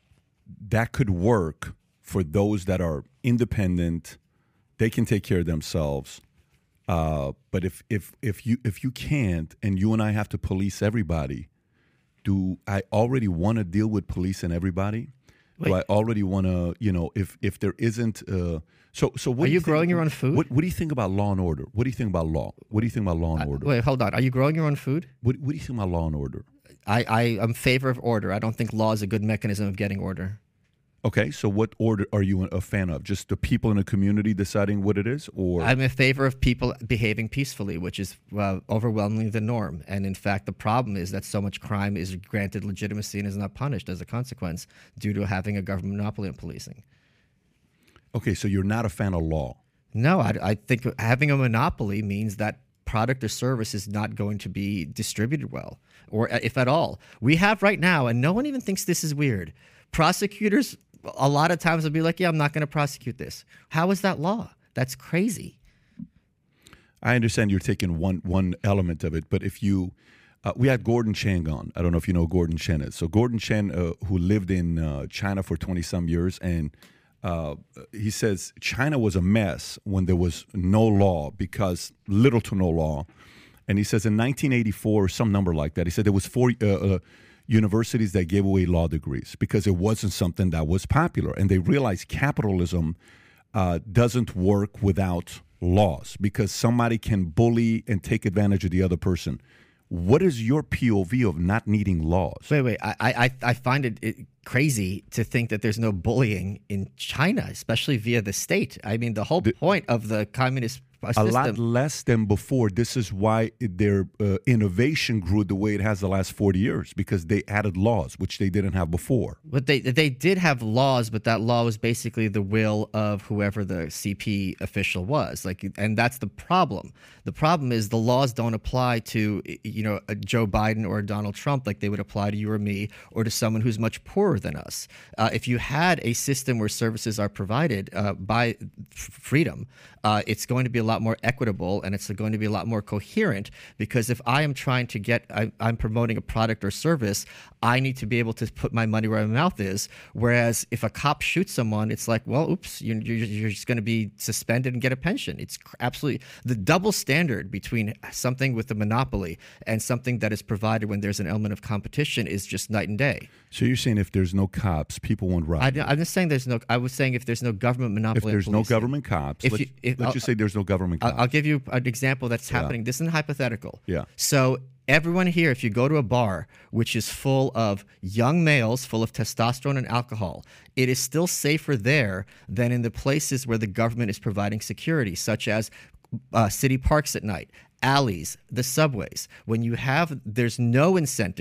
that could work for those that are independent. They can take care of themselves. Uh, but if, if, if, you, if you can't, and you and I have to police everybody, do I already want to deal with police and everybody? Wait. Do I already want to, you know, if if there isn't, uh, so so what are do you, you growing think, your own food? What, what do you think about law and order? What do you think about law? What do you think about law and order? Uh, wait, hold on. Are you growing your own food? What What do you think about law and order? I I am in favor of order. I don't think law is a good mechanism of getting order. Okay, so what order are you a fan of? Just the people in a community deciding what it is, or I'm in favor of people behaving peacefully, which is uh, overwhelmingly the norm. And in fact, the problem is that so much crime is granted legitimacy and is not punished as a consequence due to having a government monopoly on policing. Okay, so you're not a fan of law. No, I, I think having a monopoly means that product or service is not going to be distributed well, or if at all. We have right now, and no one even thinks this is weird, prosecutors a lot of times will be like, yeah, I'm not going to prosecute this. How is that law? That's crazy. I understand you're taking one one element of it, but if you, uh, we had Gordon Chang on. I don't know if you know who Gordon Chang is. So Gordon Chang, uh, who lived in uh, China for twenty some years, and uh, he says China was a mess when there was no law, because little to no law. And he says in nineteen eighty-four, some number like that, he said there was four uh, uh, universities that gave away law degrees because it wasn't something that was popular. And they realized capitalism uh, doesn't work without laws, because somebody can bully and take advantage of the other person. What is your P O V of not needing laws? Wait, wait. I, I, I find it, it crazy to think that there's no bullying in China, especially via the state. I mean, the whole the, point of the communist system. A lot less than before. This is why their uh, innovation grew the way it has the last forty years, because they added laws, which they didn't have before. But they they did have laws, but that law was basically the will of whoever the C P official was. Like, and that's the problem. The problem is the laws don't apply to, you know, a Joe Biden or a Donald Trump like they would apply to you or me, or to someone who's much poorer than us. Uh, if you had a system where services are provided uh, by f- freedom, uh, it's going to be a lot more equitable, and it's going to be a lot more coherent, because if I am trying to get, I, I'm promoting a product or service, I need to be able to put my money where my mouth is. Whereas if a cop shoots someone, it's like, well, oops, you're, you're just going to be suspended and get a pension. It's absolutely the double standard between something with a monopoly and something that is provided when there's an element of competition is just night and day. So you're saying if there's no cops, people won't rob? I, I'm just saying there's no. I was saying if there's no government monopoly. If there's no government cops, if let's, you, if, let's just say there's no government cops. I'll give you an example that's happening. Yeah. This isn't hypothetical. Yeah. So everyone here, if you go to a bar which is full of young males, full of testosterone and alcohol, it is still safer there than in the places where the government is providing security, such as uh, city parks at night, alleys, the subways. When you have, there's no incentive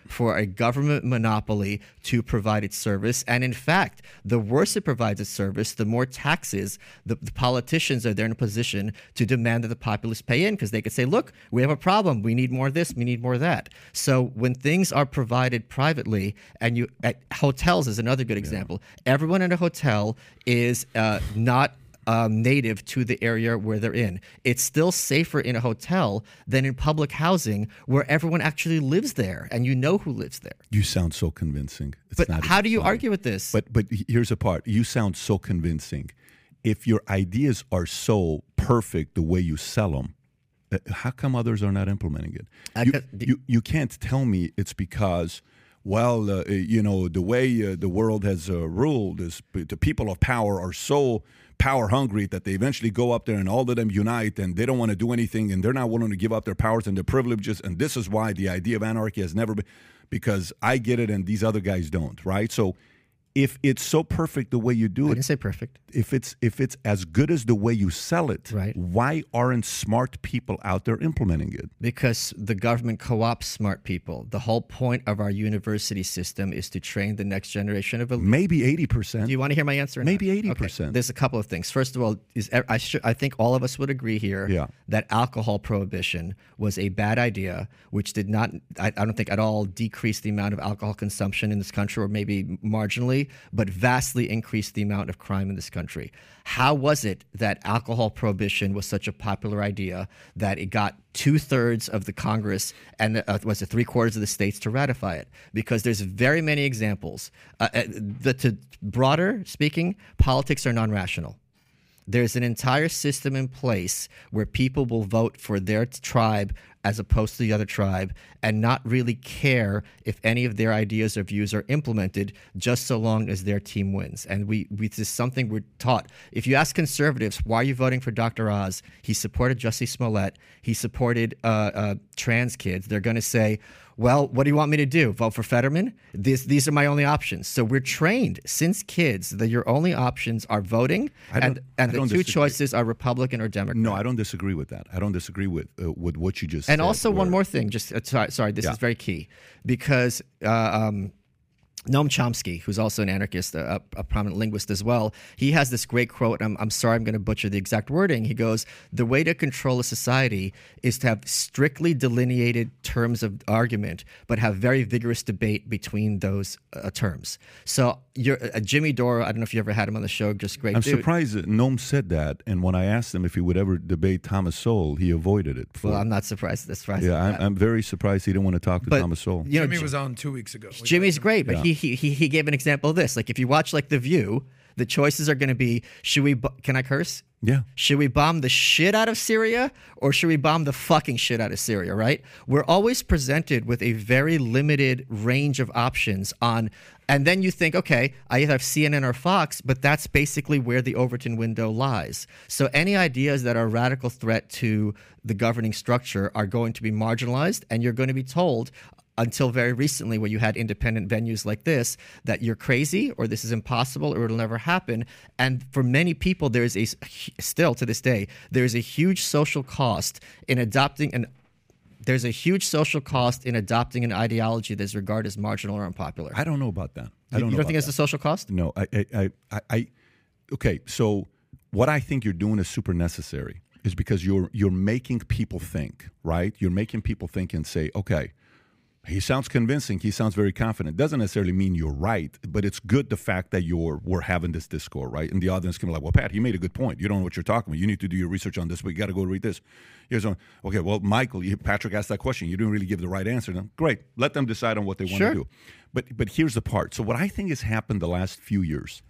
for a government monopoly to provide its service. And in fact, the worse it provides its service, the more taxes the, the politicians are there in a position to demand that the populace pay in, because they could say, look, we have a problem. We need more of this. We need more of that. So when things are provided privately, and you at hotels is another good example. Yeah. Everyone in a hotel is uh, not Um, native to the area where they're in. It's still safer in a hotel than in public housing where everyone actually lives there and you know who lives there. You sound so convincing. It's but not how do you funny. argue with this? But but here's a part. You sound so convincing. If your ideas are so perfect the way you sell them, how come others are not implementing it? You, you, you can't tell me it's because, well, uh, you know, the way uh, the world has uh, ruled is the people of power are so power hungry that they eventually go up there and all of them unite and they don't want to do anything and they're not willing to give up their powers and their privileges. And this is why the idea of anarchy has never been, because I get it and these other guys don't, right? So if it's so perfect the way you do I it, didn't say perfect. If it's if it's as good as the way you sell it, right. Why aren't smart people out there implementing it? Because the government co-opts smart people. The whole point of our university system is to train the next generation of elites. Maybe eighty percent. Do you want to hear my answer? Or Maybe not? eighty percent. Okay. There's a couple of things. First of all, is I should I think all of us would agree here yeah. that alcohol prohibition was a bad idea, which did not I, I don't think at all decrease the amount of alcohol consumption in this country, or maybe marginally, but vastly increased the amount of crime in this country. How was it that alcohol prohibition was such a popular idea that it got two-thirds of the Congress and uh, was it three-quarters of the states to ratify it? Because there's very many examples. Uh, uh, the, to broader speaking, politics are non-rational. There's an entire system in place where people will vote for their tribe as opposed to the other tribe and not really care if any of their ideas or views are implemented, just so long as their team wins. And we, we this is something we're taught. If you ask conservatives, why are you voting for Doctor Oz? He supported Jussie Smollett. He supported uh, uh, trans kids. They're going to say, well, what do you want me to do? Vote for Fetterman? These these are my only options. So we're trained since kids that your only options are voting, and, and the two disagree. choices are Republican or Democrat. No, I don't disagree with that. I don't disagree with uh, with what you just and said. And also where, one more thing. Just uh, sorry, sorry, this yeah. is very key because. Uh, um, Noam Chomsky, who's also an anarchist, a, a prominent linguist as well, he has this great quote. I'm, I'm sorry, I'm going to butcher the exact wording. He goes, the way to control a society is to have strictly delineated terms of argument, but have very vigorous debate between those uh, terms. So you're, uh, Jimmy Dore, I don't know if you ever had him on the show, just great I'm dude. surprised that Noam said that, and when I asked him if he would ever debate Thomas Sowell, he avoided it. For, well, I'm not surprised. That's surprising. Yeah, I'm, I'm very surprised he didn't want to talk to but, Thomas Sowell. You know, Jimmy was on two weeks ago. Jimmy's great, but yeah. he, he he he gave an example of this. Like if you watch like The View, the choices are going to be: should we? Bo- can I curse? Yeah. Should we bomb the shit out of Syria or should we bomb the fucking shit out of Syria? Right? We're always presented with a very limited range of options on. And then you think, okay, I either have C N N or Fox, but that's basically where the Overton window lies. So any ideas that are a radical threat to the governing structure are going to be marginalized, and you're going to be told, until very recently where you had independent venues like this, that you're crazy or this is impossible or it'll never happen. And for many people, there's a, still to this day, there's a huge social cost in adopting an There's a huge social cost in adopting an ideology that's regarded as marginal or unpopular. I don't know about that. I you, don't you know don't think about it's a social cost? No, I, I, I, I, okay. So what I think you're doing is super necessary, is because you're you're making people think, right? You're making people think and say, okay, he sounds convincing. He sounds very confident. Doesn't necessarily mean you're right, but it's good the fact that you're we're having this discourse, right? And the audience can be like, well, Pat, he made a good point. You don't know what you're talking about. You need to do your research on this, but you got to go read this. Here's one. Okay, well, Michael, you, Patrick asked that question. You didn't really give the right answer. No? Great. Let them decide on what they want Sure. to do. But but here's the part. So what I think has happened the last few years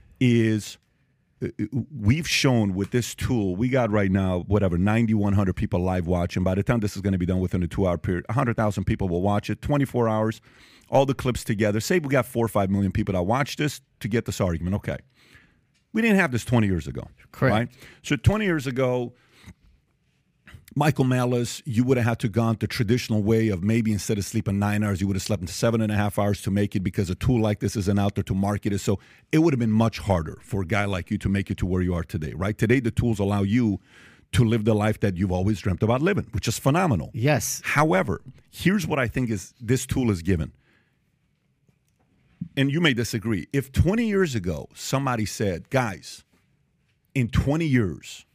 is we've shown with this tool, we got right now, whatever, ninety-one hundred people live watching. By the time this is going to be done within a two-hour period, one hundred thousand people will watch it, twenty-four hours, all the clips together. Say we got four or five million people that watch this to get this argument. Okay. We didn't have this twenty years ago. Correct. Right? So twenty years ago, Michael Malice, you would have had to gone the traditional way of maybe instead of sleeping nine hours, you would have slept in seven and a half hours to make it because a tool like this isn't out there to market it. So it would have been much harder for a guy like you to make it to where you are today, right? Today, the tools allow you to live the life that you've always dreamt about living, which is phenomenal. Yes. However, here's what I think is this tool is given. And you may disagree. If twenty years ago somebody said, guys, in twenty years,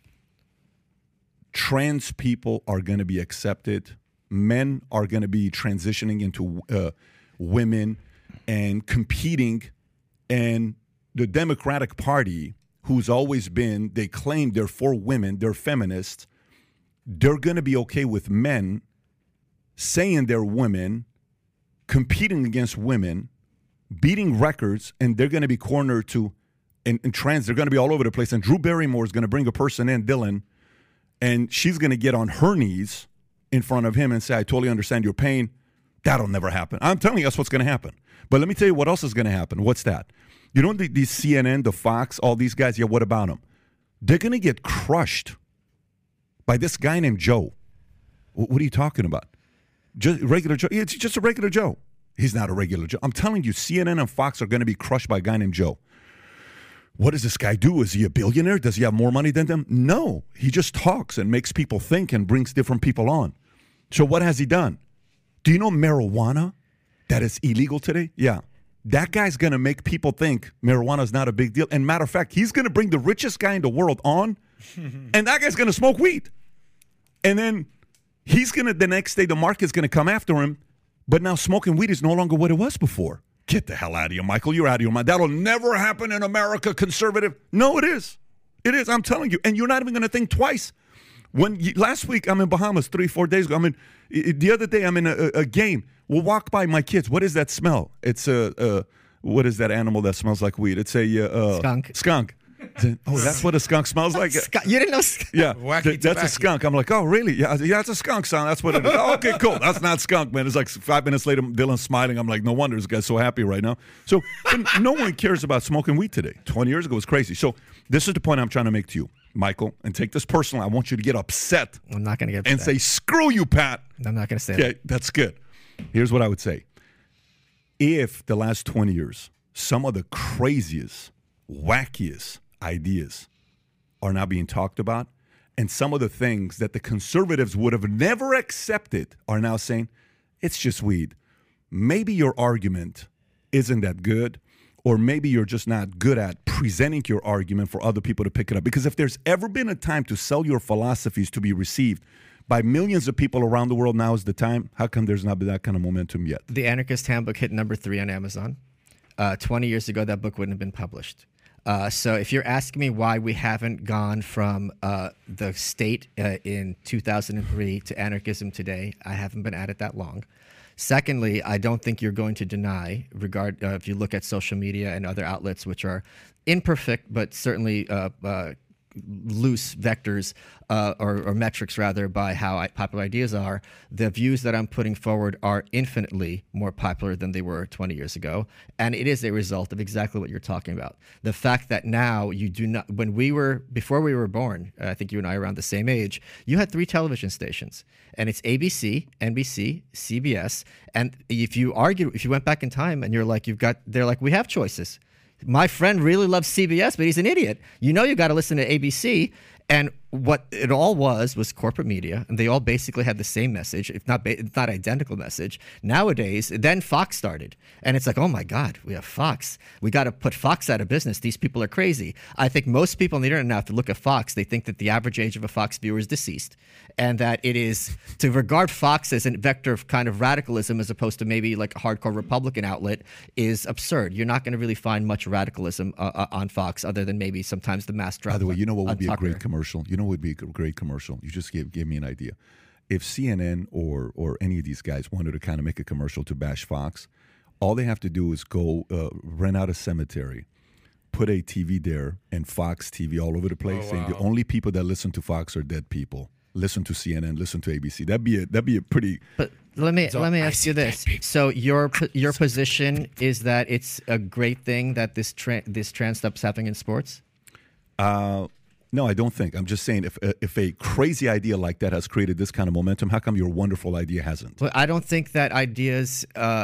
trans people are going to be accepted, men are going to be transitioning into uh, women and competing, and the Democratic Party, who's always been, they claim they're for women, they're feminists, they're going to be okay with men saying they're women, competing against women, beating records, and they're going to be cornered to, and, and trans, they're going to be all over the place. And Drew Barrymore is going to bring a person in, Dylan, and she's going to get on her knees in front of him and say, I totally understand your pain. That'll never happen. I'm telling you, that's what's going to happen. But let me tell you what else is going to happen. What's that? You know, the, the C N N, the Fox, all these guys, yeah, what about them? They're going to get crushed by this guy named Joe. What, what are you talking about? Just regular Joe? It's just a regular Joe. He's not a regular Joe. I'm telling you, C N N and Fox are going to be crushed by a guy named Joe. What does this guy do? Is he a billionaire? Does he have more money than them? No. He just talks and makes people think and brings different people on. So what has he done? Do you know marijuana that is illegal today? Yeah. That guy's going to make people think marijuana is not a big deal. And matter of fact, he's going to bring the richest guy in the world on, and that guy's going to smoke weed. And then he's going to, the next day, the market's going to come after him, but now smoking weed is no longer what it was before. Get the hell out of here, Michael. You're out of your mind. That'll never happen in America, conservative. No, it is. It is. I'm telling you. And you're not even going to think twice. When you, last week, I'm in Bahamas three, four days ago. I mean, the other day, I'm in a, a game. We'll walk by my kids. What is that smell? It's a, a what is that animal that smells like weed? It's a uh, skunk. Skunk. Oh, that's what a skunk smells like? Skunk. You didn't know skunk? Yeah, Wacky th- that's a skunk. I'm like, oh, really? Yeah, yeah, it's a skunk, son. That's what it is. Oh, okay, cool. That's not skunk, man. It's like five minutes later, Dylan's smiling. I'm like, no wonder this guy's so happy right now. So no one cares about smoking weed today. twenty years ago, it was crazy. So this is the point I'm trying to make to you, Michael, and take this personally. I want you to get upset. I'm not going to get upset. And say, screw you, Pat. I'm not going to say Okay, that. that's good. Here's what I would say. If the last twenty years, some of the craziest, wackiest ideas are now being talked about, and some of the things that the conservatives would have never accepted are now saying, it's just weed. Maybe your argument isn't that good, or maybe you're just not good at presenting your argument for other people to pick it up. Because if there's ever been a time to sell your philosophies to be received by millions of people around the world, now is the time. How come there's not been that kind of momentum yet? The Anarchist Handbook hit number three on Amazon. Uh, twenty years ago, that book wouldn't have been published. Uh, so if you're asking me why we haven't gone from uh, the state uh, in two thousand three to anarchism today, I haven't been at it that long. Secondly, I don't think you're going to deny, regard uh, if you look at social media and other outlets, which are imperfect but certainly uh, uh, loose vectors uh, or, or metrics rather by how I, popular ideas are, the views that I'm putting forward are infinitely more popular than they were twenty years ago. And it is a result of exactly what you're talking about. The fact that now you do not, when we were, before we were born, I think you and I are around the same age, you had three television stations. And it's A B C, N B C, C B S. And if you argue, if you went back in time and you're like, you've got, they're like, we have choices. My friend really loves C B S, but he's an idiot. You know you got to listen to A B C. And what it all was was corporate media, and they all basically had the same message, if not ba- if not identical message. Nowadays, then Fox started, and it's like, oh my God, we have Fox. We got to put Fox out of business. These people are crazy. I think most people on the internet now, if they look at Fox, they think that the average age of a Fox viewer is deceased, and that it is to regard Fox as a vector of kind of radicalism as opposed to maybe like a hardcore Republican outlet is absurd. You're not going to really find much radicalism uh, on Fox other than maybe sometimes the mass drop. By the way, you know what would be Tucker. a great commercial? You know what would be a great commercial? You just gave, gave me an idea. If C N N or or any of these guys wanted to kind of make a commercial to bash Fox, all they have to do is go uh, rent out a cemetery, put a T V there, and Fox T V all over the place. Oh, saying wow. the only people that listen to Fox are dead people. Listen to C N N, listen to A B C. That'd be a, that'd be a pretty. But let me let me ask you this. So your your position is that it's a great thing that this tra- this trans stuff's happening in sports? Uh, no, I don't think. I'm just saying if if a crazy idea like that has created this kind of momentum, how come your wonderful idea hasn't? But I don't think that ideas uh, uh,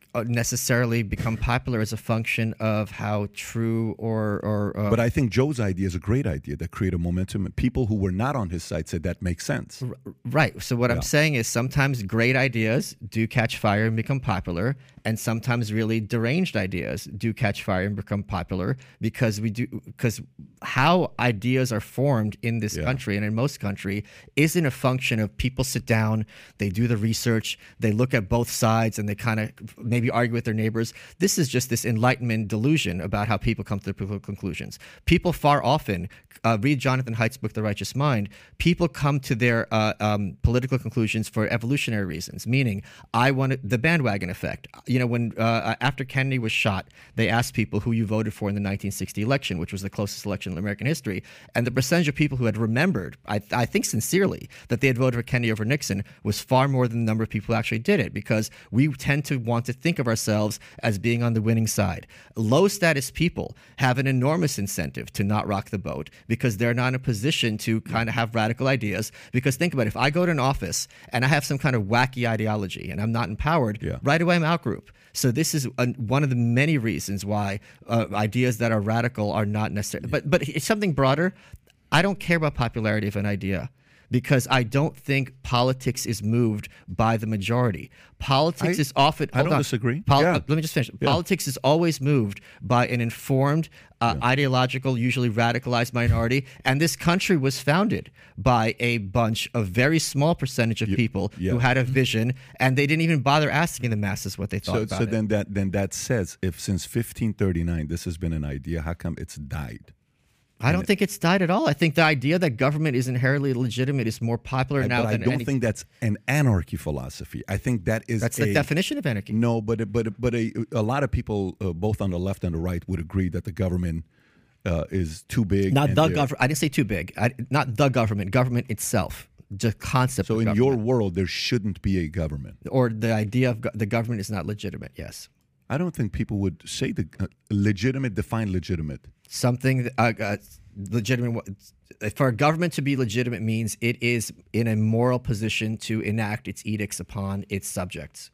uh, necessarily become popular as a function of how true or or. Uh, But I think Joe's idea is a great idea that created momentum, and people who were not on his side said that makes sense. Right. So what Yeah. I'm saying is sometimes great ideas do catch fire and become popular, and sometimes really deranged ideas do catch fire and become popular because we do because how ideas are formed in this Yeah. country and in most country isn't a function of people sit down, they do the research, they look at both sides, and they kind of maybe argue with their neighbors. This is just this enlightenment delusion about how people come to their political conclusions. People far often uh, read Jonathan Haidt's book, The Righteous Mind. People come to their uh, um, political conclusions for evolutionary reasons, meaning I wanted the bandwagon effect. You know, when uh, after Kennedy was shot, they asked people who you voted for in the nineteen sixty election, which was the closest election in American history, and the percentage of people who had remembered, I, I think sincerely, that they had voted for Kennedy over Nixon was far more than the number of people who actually did it, because we tend to want to think of ourselves as being on the winning side. Low status people have an enormous incentive to not rock the boat because they're not in a position to kind of have radical ideas. Because think about it, if I go to an office and I have some kind of wacky ideology and I'm not empowered, Yeah. right away I'm outgroup. So this is a, one of the many reasons why uh, ideas that are radical are not necessary. But but it's something broader. I don't care about popularity of an idea, because I don't think politics is moved by the majority. Politics I- is often. I hold don't on. disagree. Pol- Yeah. uh, let me just finish. Yeah. Politics is always moved by an informed, uh, ideological, usually radicalized minority. And this country was founded by a bunch of very small percentage of people yeah. who had a vision, and they didn't even bother asking the masses what they thought So, about so it. then that then that says, if since fifteen thirty-nine this has been an idea, how come it's died? I don't think it's died at all. I think the idea that government is inherently legitimate is more popular now but I than don't any. think that's an anarchy philosophy. I think that is That's a, the definition of anarchy. No, but but but a, a lot of people, uh, both on the left and the right, would agree that the government uh, is too big. Not and the they're- government. I didn't say too big. I, not the government. Government itself. Just concept. So of in government. your world, there shouldn't be a government. or the idea of go- the government is not legitimate. Yes, I don't think people would say the uh, legitimate. Define legitimate. something that, uh, uh, legitimate. wa- For a government to be legitimate means it is in a moral position to enact its edicts upon its subjects.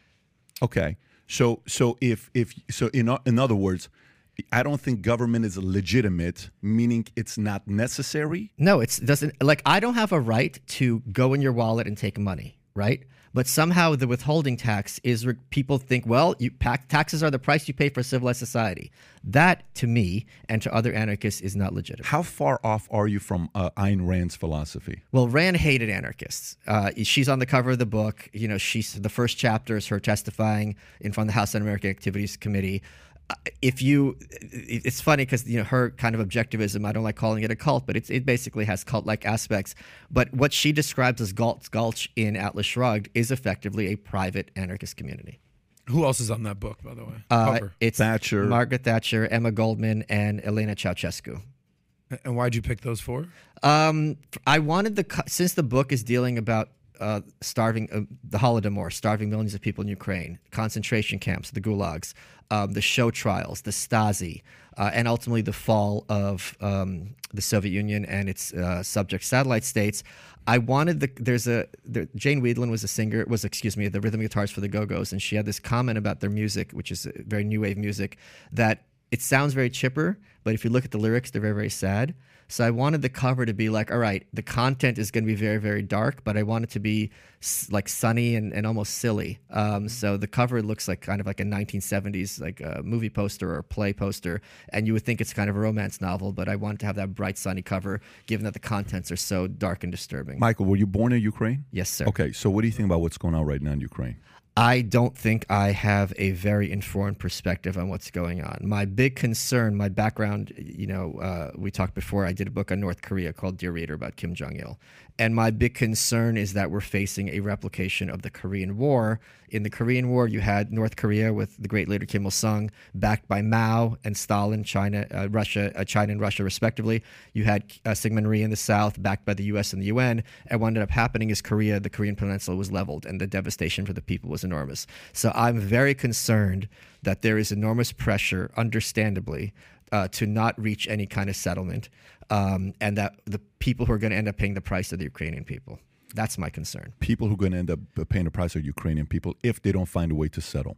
Okay. So so if if so in o- in other words, I don't think government is legitimate, meaning it's not necessary. No, it's doesn't like I don't have a right to go in your wallet and take money, right? But somehow the withholding tax is re- people think, well, you pack, taxes are the price you pay for a civilized society. That, to me and to other anarchists, is not legitimate. How far off are you from uh, Ayn Rand's philosophy? Well, Rand hated anarchists. Uh, she's on the cover of the book. You know, she's the first chapter is her testifying in front of the House Un-American Activities Committee. Uh, If you, it- it's funny because you know her kind of objectivism. I don't like calling it a cult, but it's, it basically has cult-like aspects. But what she describes as Galt's Gulch in Atlas Shrugged is effectively a private anarchist community. Who else is on that book, by the way? Uh, Cover. it's Thatcher. Margaret Thatcher, Emma Goldman, and Elena Ceausescu. And why'd you pick those four? Um, I wanted the co- since the book is dealing about uh, starving uh, the Holodomor, starving millions of people in Ukraine, concentration camps, the gulags, um, the show trials, the Stasi, uh, and ultimately the fall of um, the Soviet Union and its uh, subject satellite states. I wanted the there's a there, Jane Wiedlin was a singer was excuse me the rhythm guitarist for the Go-Go's, and she had this comment about their music, which is very new wave music, that it sounds very chipper, but if you look at the lyrics, they're very very sad. So I wanted the cover to be like, all right, the content is going to be very, very dark, but I want it to be s- like sunny and, and almost silly. Um, so the cover looks like kind of like a nineteen seventies like a movie poster or play poster, and you would think it's kind of a romance novel, but I wanted to have that bright, sunny cover, given that the contents are so dark and disturbing. Michael, were you born in Ukraine? Yes, sir. Okay, so what do you think about what's going on right now in Ukraine? I don't think I have a very informed perspective on what's going on. My big concern, my background, you know, uh, we talked before, I did a book on North Korea called Dear Reader about Kim Jong-il. And my big concern is that we're facing a replication of the Korean War. In the Korean War, you had North Korea with the great leader Kim Il-sung, backed by Mao and Stalin, China, uh, Russia, uh, China and Russia respectively. You had uh, Syngman Rhee in the south, backed by the U S and the U N. And what ended up happening is Korea, the Korean peninsula, was leveled, and the devastation for the people was enormous. So I'm very concerned that there is enormous pressure, understandably, uh, to not reach any kind of settlement, um, and that the people who are going to end up paying the price are the Ukrainian people. That's my concern. People who are going to end up paying the price are Ukrainian people if they don't find a way to settle.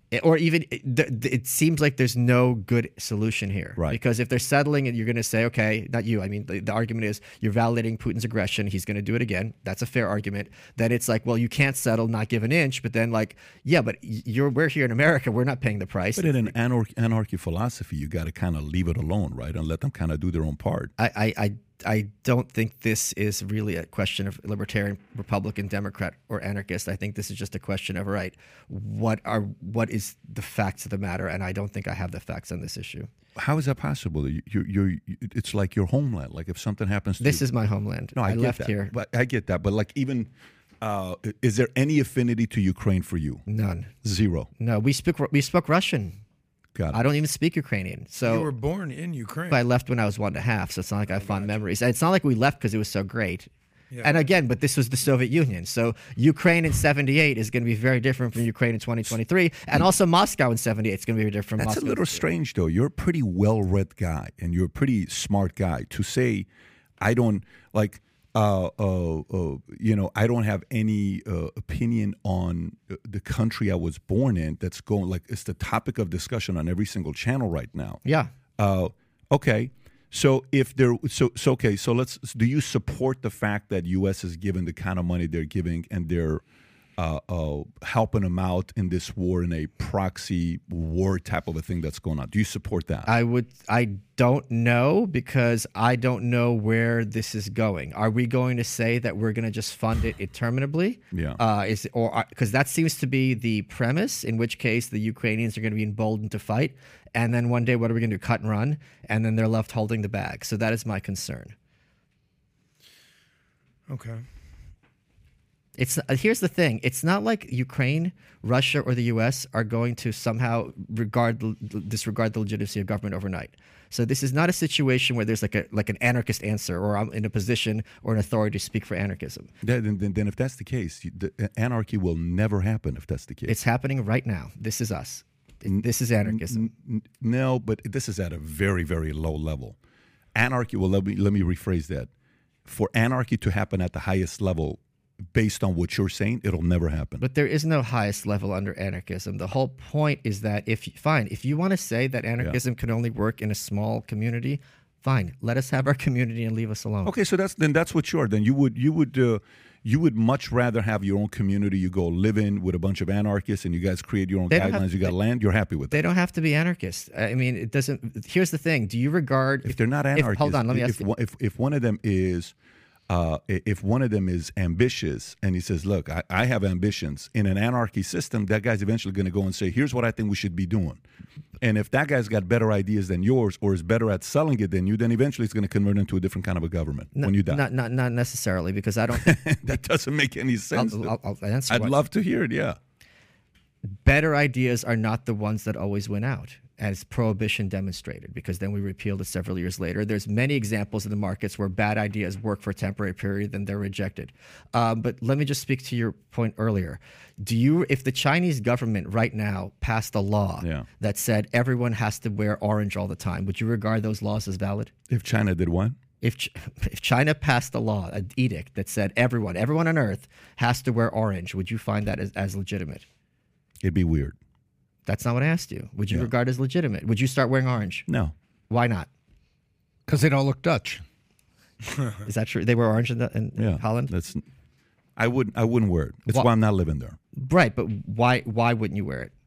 It- or even it, th- th- it seems like there's no good solution here, Right. Because if they're settling, and you're going to say, okay, not you. I mean, the, the argument is you're validating Putin's aggression. He's going to do it again. That's a fair argument. Then it's like, well, you can't settle, not give an inch. But then, like, yeah, but you're we're here in America. We're not paying the price. But in an anarch- anarchy philosophy, you got to kind of leave it alone, right, and let them kind of do their own part. I, I, I, I don't think this is really a question of libertarian, Republican, Democrat, or anarchist. I think this is just a question of, all right, what are what is the facts of the matter? And I don't think I have the facts on this issue. How is that possible? You, you, you're, it's like your homeland. Like if something happens to This you, is my homeland. no, I, I get left that. here. But I get that. But like even, uh, is there any affinity to Ukraine for you? None. Zero. No, we speak we spoke Russian. Got it. I don't even speak Ukrainian. So You were born in Ukraine. I left when I was one and a half, so it's not like I have fond memories. And it's not like we left because it was so great. Yeah. And again, but this was the Soviet Union. So Ukraine in seventy-eight is going to be very different from Ukraine in twenty twenty-three. And also Moscow in seventy-eight is going to be very different from That's Moscow. a little strange, though. You're a pretty well-read guy, and you're a pretty smart guy. To say, I don't like, uh, uh, uh, you know, I don't have any uh, opinion on uh, the country I was born in. That's going like it's the topic of discussion on every single channel right now. Yeah. Uh, okay. So if there, so so okay. So let's. Do you support the fact that U S is given the kind of money they're giving, and they're uh, uh, helping them out in this war, in a proxy war type of a thing that's going on? Do you support that? I would. I don't know because I don't know where this is going. Are we going to say that we're going to just fund it interminably? Yeah. Uh, is or because that seems to be the premise. In which case, the Ukrainians are going to be emboldened to fight, and then one day, what are we going to do? Cut and run, and then they're left holding the bag. So that is my concern. Okay. It's uh, here's the thing. It's not like Ukraine, Russia, or the U S are going to somehow regard disregard the legitimacy of government overnight. So this is not a situation where there's like a like an anarchist answer, or I'm in a position or an authority to speak for anarchism. Then, then, then if that's the case, you- the anarchy will never happen. If that's the case, It's happening right now. This is us. This is anarchism. N- no, but this is at a very, very low level. Anarchy. Well, let me let me rephrase that. For anarchy to happen at the highest level, based on what you're saying, it'll never happen. But there is no highest level under anarchism. The whole point is that if fine, if you want to say that anarchism can only work in a small community, fine. Let us have our community and leave us alone. Okay, so that's then that's what you are. Then you would you would uh, you would much rather have your own community. You go live in with a bunch of anarchists, and you guys create your own They don't guidelines. have- you got they- land. You're happy with They that. don't have to be anarchists. I mean, it doesn't. Here's the thing: do you regard If they're not if- anarchists, hold on, let me if, ask you. one- if if one of them is. Uh, i- if one of them is ambitious and he says, look, I, I have ambitions in an anarchy system, that guy's eventually going to go and say, here's what I think we should be doing. And if that guy's got better ideas than yours or is better at selling it than you, then eventually it's going to convert into a different kind of a government No, when you die. Not, not, not necessarily, because I don't. That doesn't make any sense. I'll, I'll, I'll answer. I'd what- love to hear it, yeah. Better ideas are not the ones that always win out, as prohibition demonstrated, because then we repealed it several years later. There's many examples in the markets where bad ideas work for a temporary period, then they're rejected. Um, but let me just speak to your point earlier. Do you, if the Chinese government right now passed a law Yeah. that said everyone has to wear orange all the time, would you regard those laws as valid? If China did what? If, Ch- if China passed a law, an edict that said everyone, everyone on earth has to wear orange, would you find that as, as legitimate? It'd be weird. That's not what I asked you. Would you Yeah. regard as legitimate? Would you start wearing orange? No. Why not? Because they don't look Dutch. Is that true? They wear orange in, the, in Yeah. Holland? That's. I wouldn't. I wouldn't wear it. It's Wha- why I'm not living there. Right, but why why wouldn't you wear it?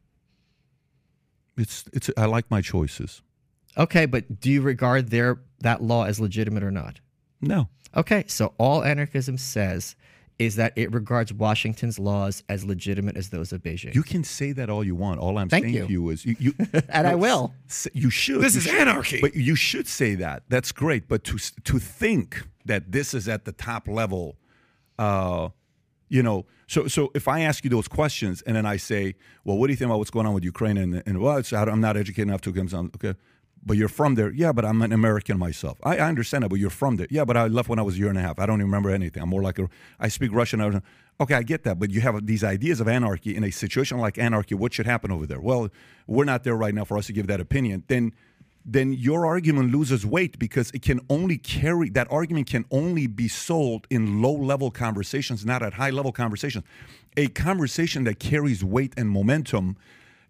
It's. It's. I like my choices. Okay, but do you regard their that law as legitimate or not? No. Okay, so all anarchism says is that it regards Washington's laws as legitimate as those of Beijing. You can say that all you want. All I'm Thank saying you. to you is you. you And I will. s- You should. This You is should. anarchy. But you should say that. That's great. But to s- to think that this is at the top level, uh, you know. So so if I ask you those questions and then I say, well, what do you think about what's going on with Ukraine? And and well, it's, I'm not educated enough to come on. Okay. But you're from there. Yeah, but I'm an American myself. I, I understand that, but you're from there. Yeah, but I left when I was a year and a half. I don't even remember anything. I'm more like a, I speak Russian. I was, okay, I get that, but you have these ideas of anarchy. In a situation like anarchy, what should happen over there? Well, we're not there right now for us to give that opinion. Then then your argument loses weight because it can only carry, that argument can only be sold in low-level conversations, not at high-level conversations. A conversation that carries weight and momentum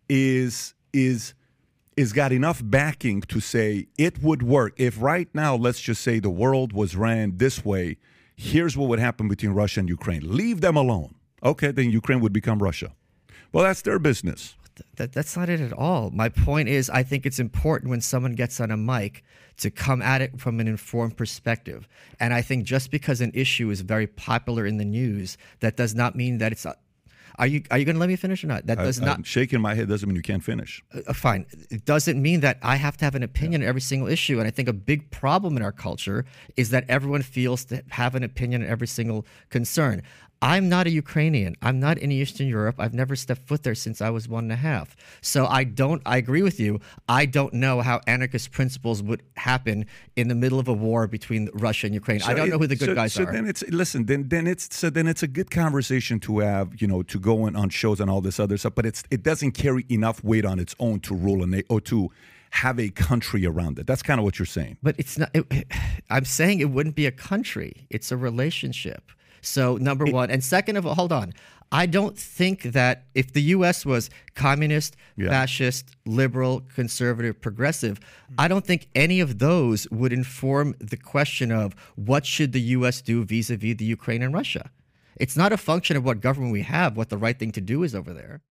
is is is got enough backing to say it would work if right now, let's just say the world was ran this way. Here's what would happen between Russia and Ukraine. Leave them alone. Okay, then Ukraine would become Russia. Well, that's their business. That, that's not it at all. My point is, I think it's important when someone gets on a mic to come at it from an informed perspective. And I think just because an issue is very popular in the news, that does not mean that it's. A, are you are you going to let me finish or not? That does I, not. I'm shaking my head doesn't mean you can't finish. Uh, fine. It doesn't mean that I have to have an opinion yeah. on every single issue. And I think a big problem in our culture is that everyone feels to have an opinion on every single concern. I'm not a Ukrainian. I'm not in Eastern Europe. I've never stepped foot there since I was one and a half. So I don't, I agree with you. I don't know how anarchist principles would happen in the middle of a war between Russia and Ukraine. So I don't it, know who the good so, guys so are. So then it's, listen, then then it's, so then it's a good conversation to have, you know, to go in on shows and all this other stuff, but it's, it doesn't carry enough weight on its own to rule a, or to have a country around it. That's kind of what you're saying. But it's not, it, I'm saying it wouldn't be a country. It's a relationship. So number it, one. And second of all, hold on. I don't think that if the U S was communist, yeah. fascist, liberal, conservative, progressive, I don't think any of those would inform the question of what should the U S do vis-a-vis the Ukraine and Russia. It's not a function of what government we have, what the right thing to do is over there.